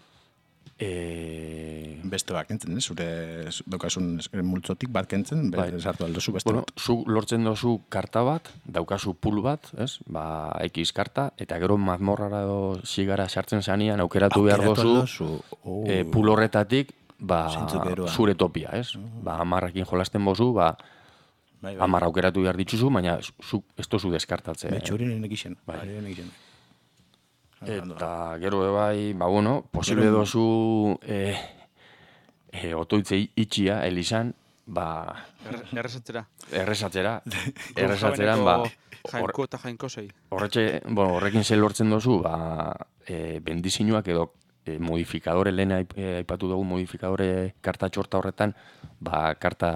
e, Beste bat kentzen, ez? Zure dokasun multzotik bat kentzen, Bai. bai. sartu aldozu beste bueno, bat. zu lortzen dozu karta bat, daukazu pul bat, ez? Ba, X karta, eta gero mazmorrara edo zigara sartzen zanean aukeratu behar Aukeratu dozu, aldozu. Oh. e, pul horretatik, ba, Zeintzuk eroa. zure topia, ez? Ba, amarrakin jolasten bozu, ba, Bai, bai. amarra aukeratu behar ditzuzu, baina zu, ez tozu deskartatze. Bai, txurinen egiten. Bai. Bai, egiten. Eta gero be bai, ba, bueno, posible dozu e, e, otoitze itxia, elizan, ba... Errezatzera. Errezatzera. Errezatzeran, ba... Jainko eta jainko zei. Horretxe, bueno, horrekin zer lortzen dozu, ba, e, bendizinuak edo e, modifikadore, lehen aip, e, aipatu dugu modifikadore karta txorta horretan, ba, karta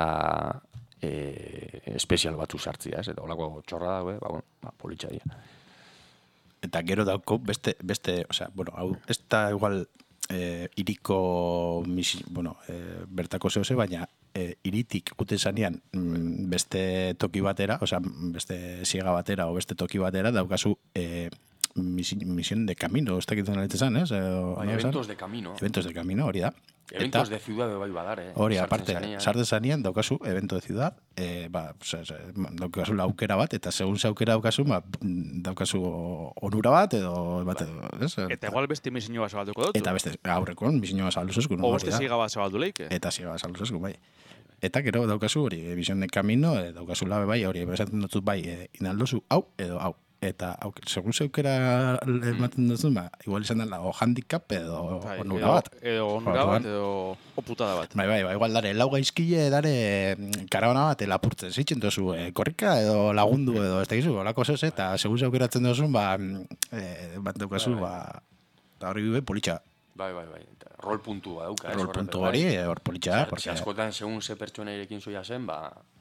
e, espezial batzu sartzia, ez? Eta holako txorra dago, ba, bueno, ba, politxa dira. Eta gero dauko beste, beste, osea, bueno, hau, ez da igual eh, iriko, misi, bueno, eh, bertako zehose, baina eh, iritik gute zanean mm, beste toki batera, osea, beste siega batera o beste toki batera, daukazu eh, misión de camino, ez dakitzen aletzen, ez? Bai, eventos de camino. Eventos de camino, hori da. Eventos de ciudad bai badar, eh? Hori, aparte, sartzen zanean daukazu evento de ciudad, eh, ba, daukazu aukera bat, eta segun ze aukera daukazu, ba, daukazu onura bat, edo, bat, edo, ez? Eta igual beste misinua zabalduko dut. Eta beste, aurrekon, misinua zabaldu zezkun. O beste siga bat zabaldu leike. Eta siga bat zabaldu zezkun, bai. Eta gero daukazu hori, visión de camino, eh, daukazu labe bai, hori, esaten dutut bai, eh, inaldozu hau edo hau. Eta, segun zeukera ematen duzun, ba, igual izan dela, o handicap edo bai, onura bat. Edo onura bat, edo oputada bat. Bai, bai, bai, igual dare, lau gaizkile, dare, karabana bat, lapurtzen zitzen duzu, eh, korrika edo lagundu edo, ez da gizu, olako zez, eta segun zeukeratzen duzun, ba, eh, bat daukazu, ba, eta hori bibe, politxa. Bai, bai, bai. Rol puntu bat dauka. Rol puntu hori, hor politxa. Si askotan, segun ze pertsona irekin zoia zen, ba,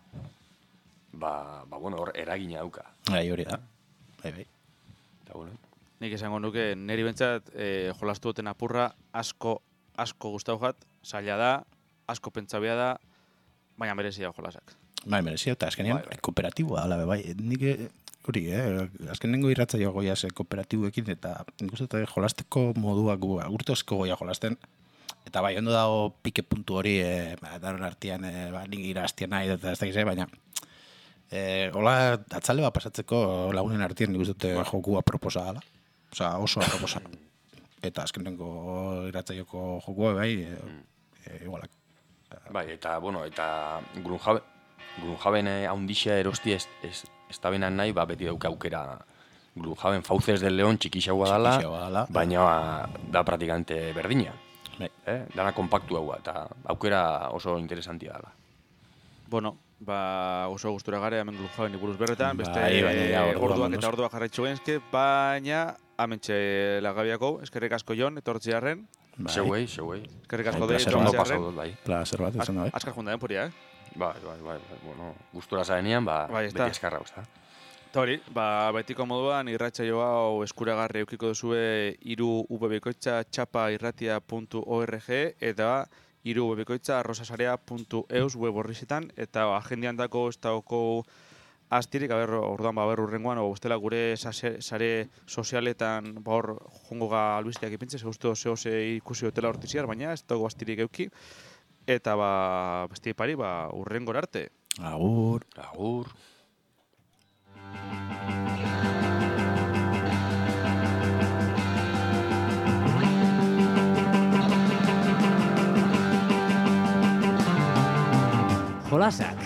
ba, ba, bueno, hor eragina dauka. Bai, hori da. Bai, bai. Eta, bueno. Nik esango nuke, niri bentsat, eh, jolastu duten apurra asko, asko gustau jat, zaila da, asko pentsabia da, baina merezia jolasak. Bai, merezia, eta azkenean, bai, bai. Kooperatiboa, ala, bai. Nik, hori, eh, azkenengo irratza jo goiaz kooperatiboekin, eta nik uste jolasteko moduak urtozko goia jolasten, eta bai, ondo dago pike puntu hori, eh, ba, daron artian, eh, ba, nik iraztian nahi, eta ez da gizai, baina, Eh, hola, atzale bat pasatzeko lagunen artien nik uste jokua proposa dela. Osa, oso proposa. Eta azkenengo iratzaioko jokua, bai, e, e, igualak. Bai, eta, bueno, eta Grunhaven, Grunhaven haundixea erosti ez, ez, ez da benan nahi, ba, beti dauka aukera Grunhaven Fauces del León txikixagoa dala, dala, baina ba, da praktikante berdina. Bai. Eh? Dana kompaktu haua, eta aukera oso interesantia dala. Bueno, ba, oso gustura gare, hemen Grunhaven iburuz berretan, beste bai, bai, ja, orduak eta orduak jarraitzu genezke, baina amentxe lagabiako, eskerrik asko Jon, etortziarren. Bai. Zeuei, zeuei. Eskerrik asko bai, de, etortziarren. Bai. Plazer bat, ez da, bai. Azkar junda den poria, eh? Bai, bai, bai, bai, bueno, gustura zarenean, ba, bai, beti eskarra, usta. Eta hori, ba, betiko moduan irratsaioa hau eskuragarri eukiko duzue hiru ubebikoitza txapa irratia puntu org eta hiru ubebikoitza arrosasarea puntu eus web horrizetan, eta agendian dako ez dago astirik, aber, orduan, ba, ber urrengoan, o bestela gure sare, sare sozialetan, ba, hor, jongo ga albisteak ipintze, zeustu zehose ikusi hotela hortiziar, baina ez dago astirik euki, eta, ba, besti pari, ba, urrengor arte. Agur. Agur. Jolasak.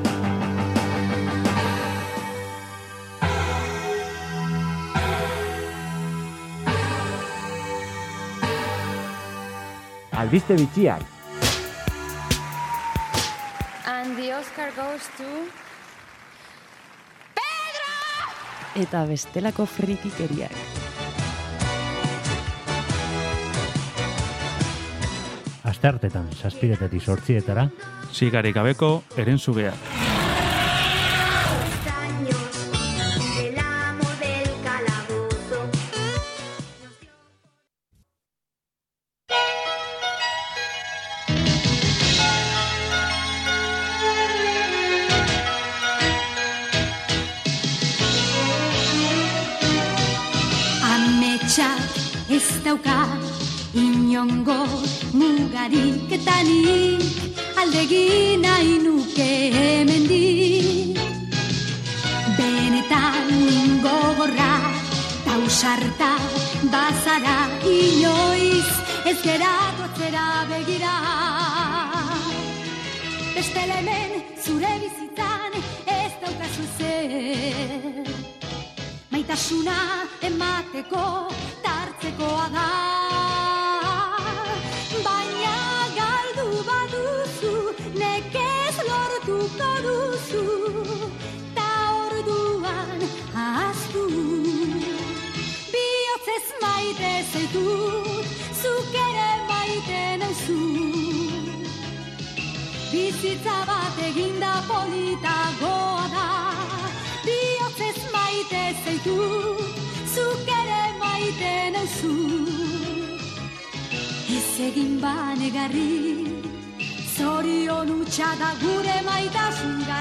Albiste bitxiak. And the Oscar goes to... Eta bestelako frikikeriak. Asteartetan, zazpiretatik sortzietara, Zigarik gabeko erentzugeak. Ametsak ez dauka inongo mugarik eta nik aldegin nahi nuke hemendik. Benetan gogorra tausarta bazara inoiz ez geratu atzera begira. Bestela hemen zure bizitzan ez daukazu zer. Maitasuna emateko tartzekoa da. Baina galdu baduzu nekez lor zaitut, zuk ere maite nauzu. Bizitza bat eginda politagoa da, bihotzez maite zaitut, zuk ere maite nauzu. Ez egin banegarri, zorion utxa da gure maitasun gara.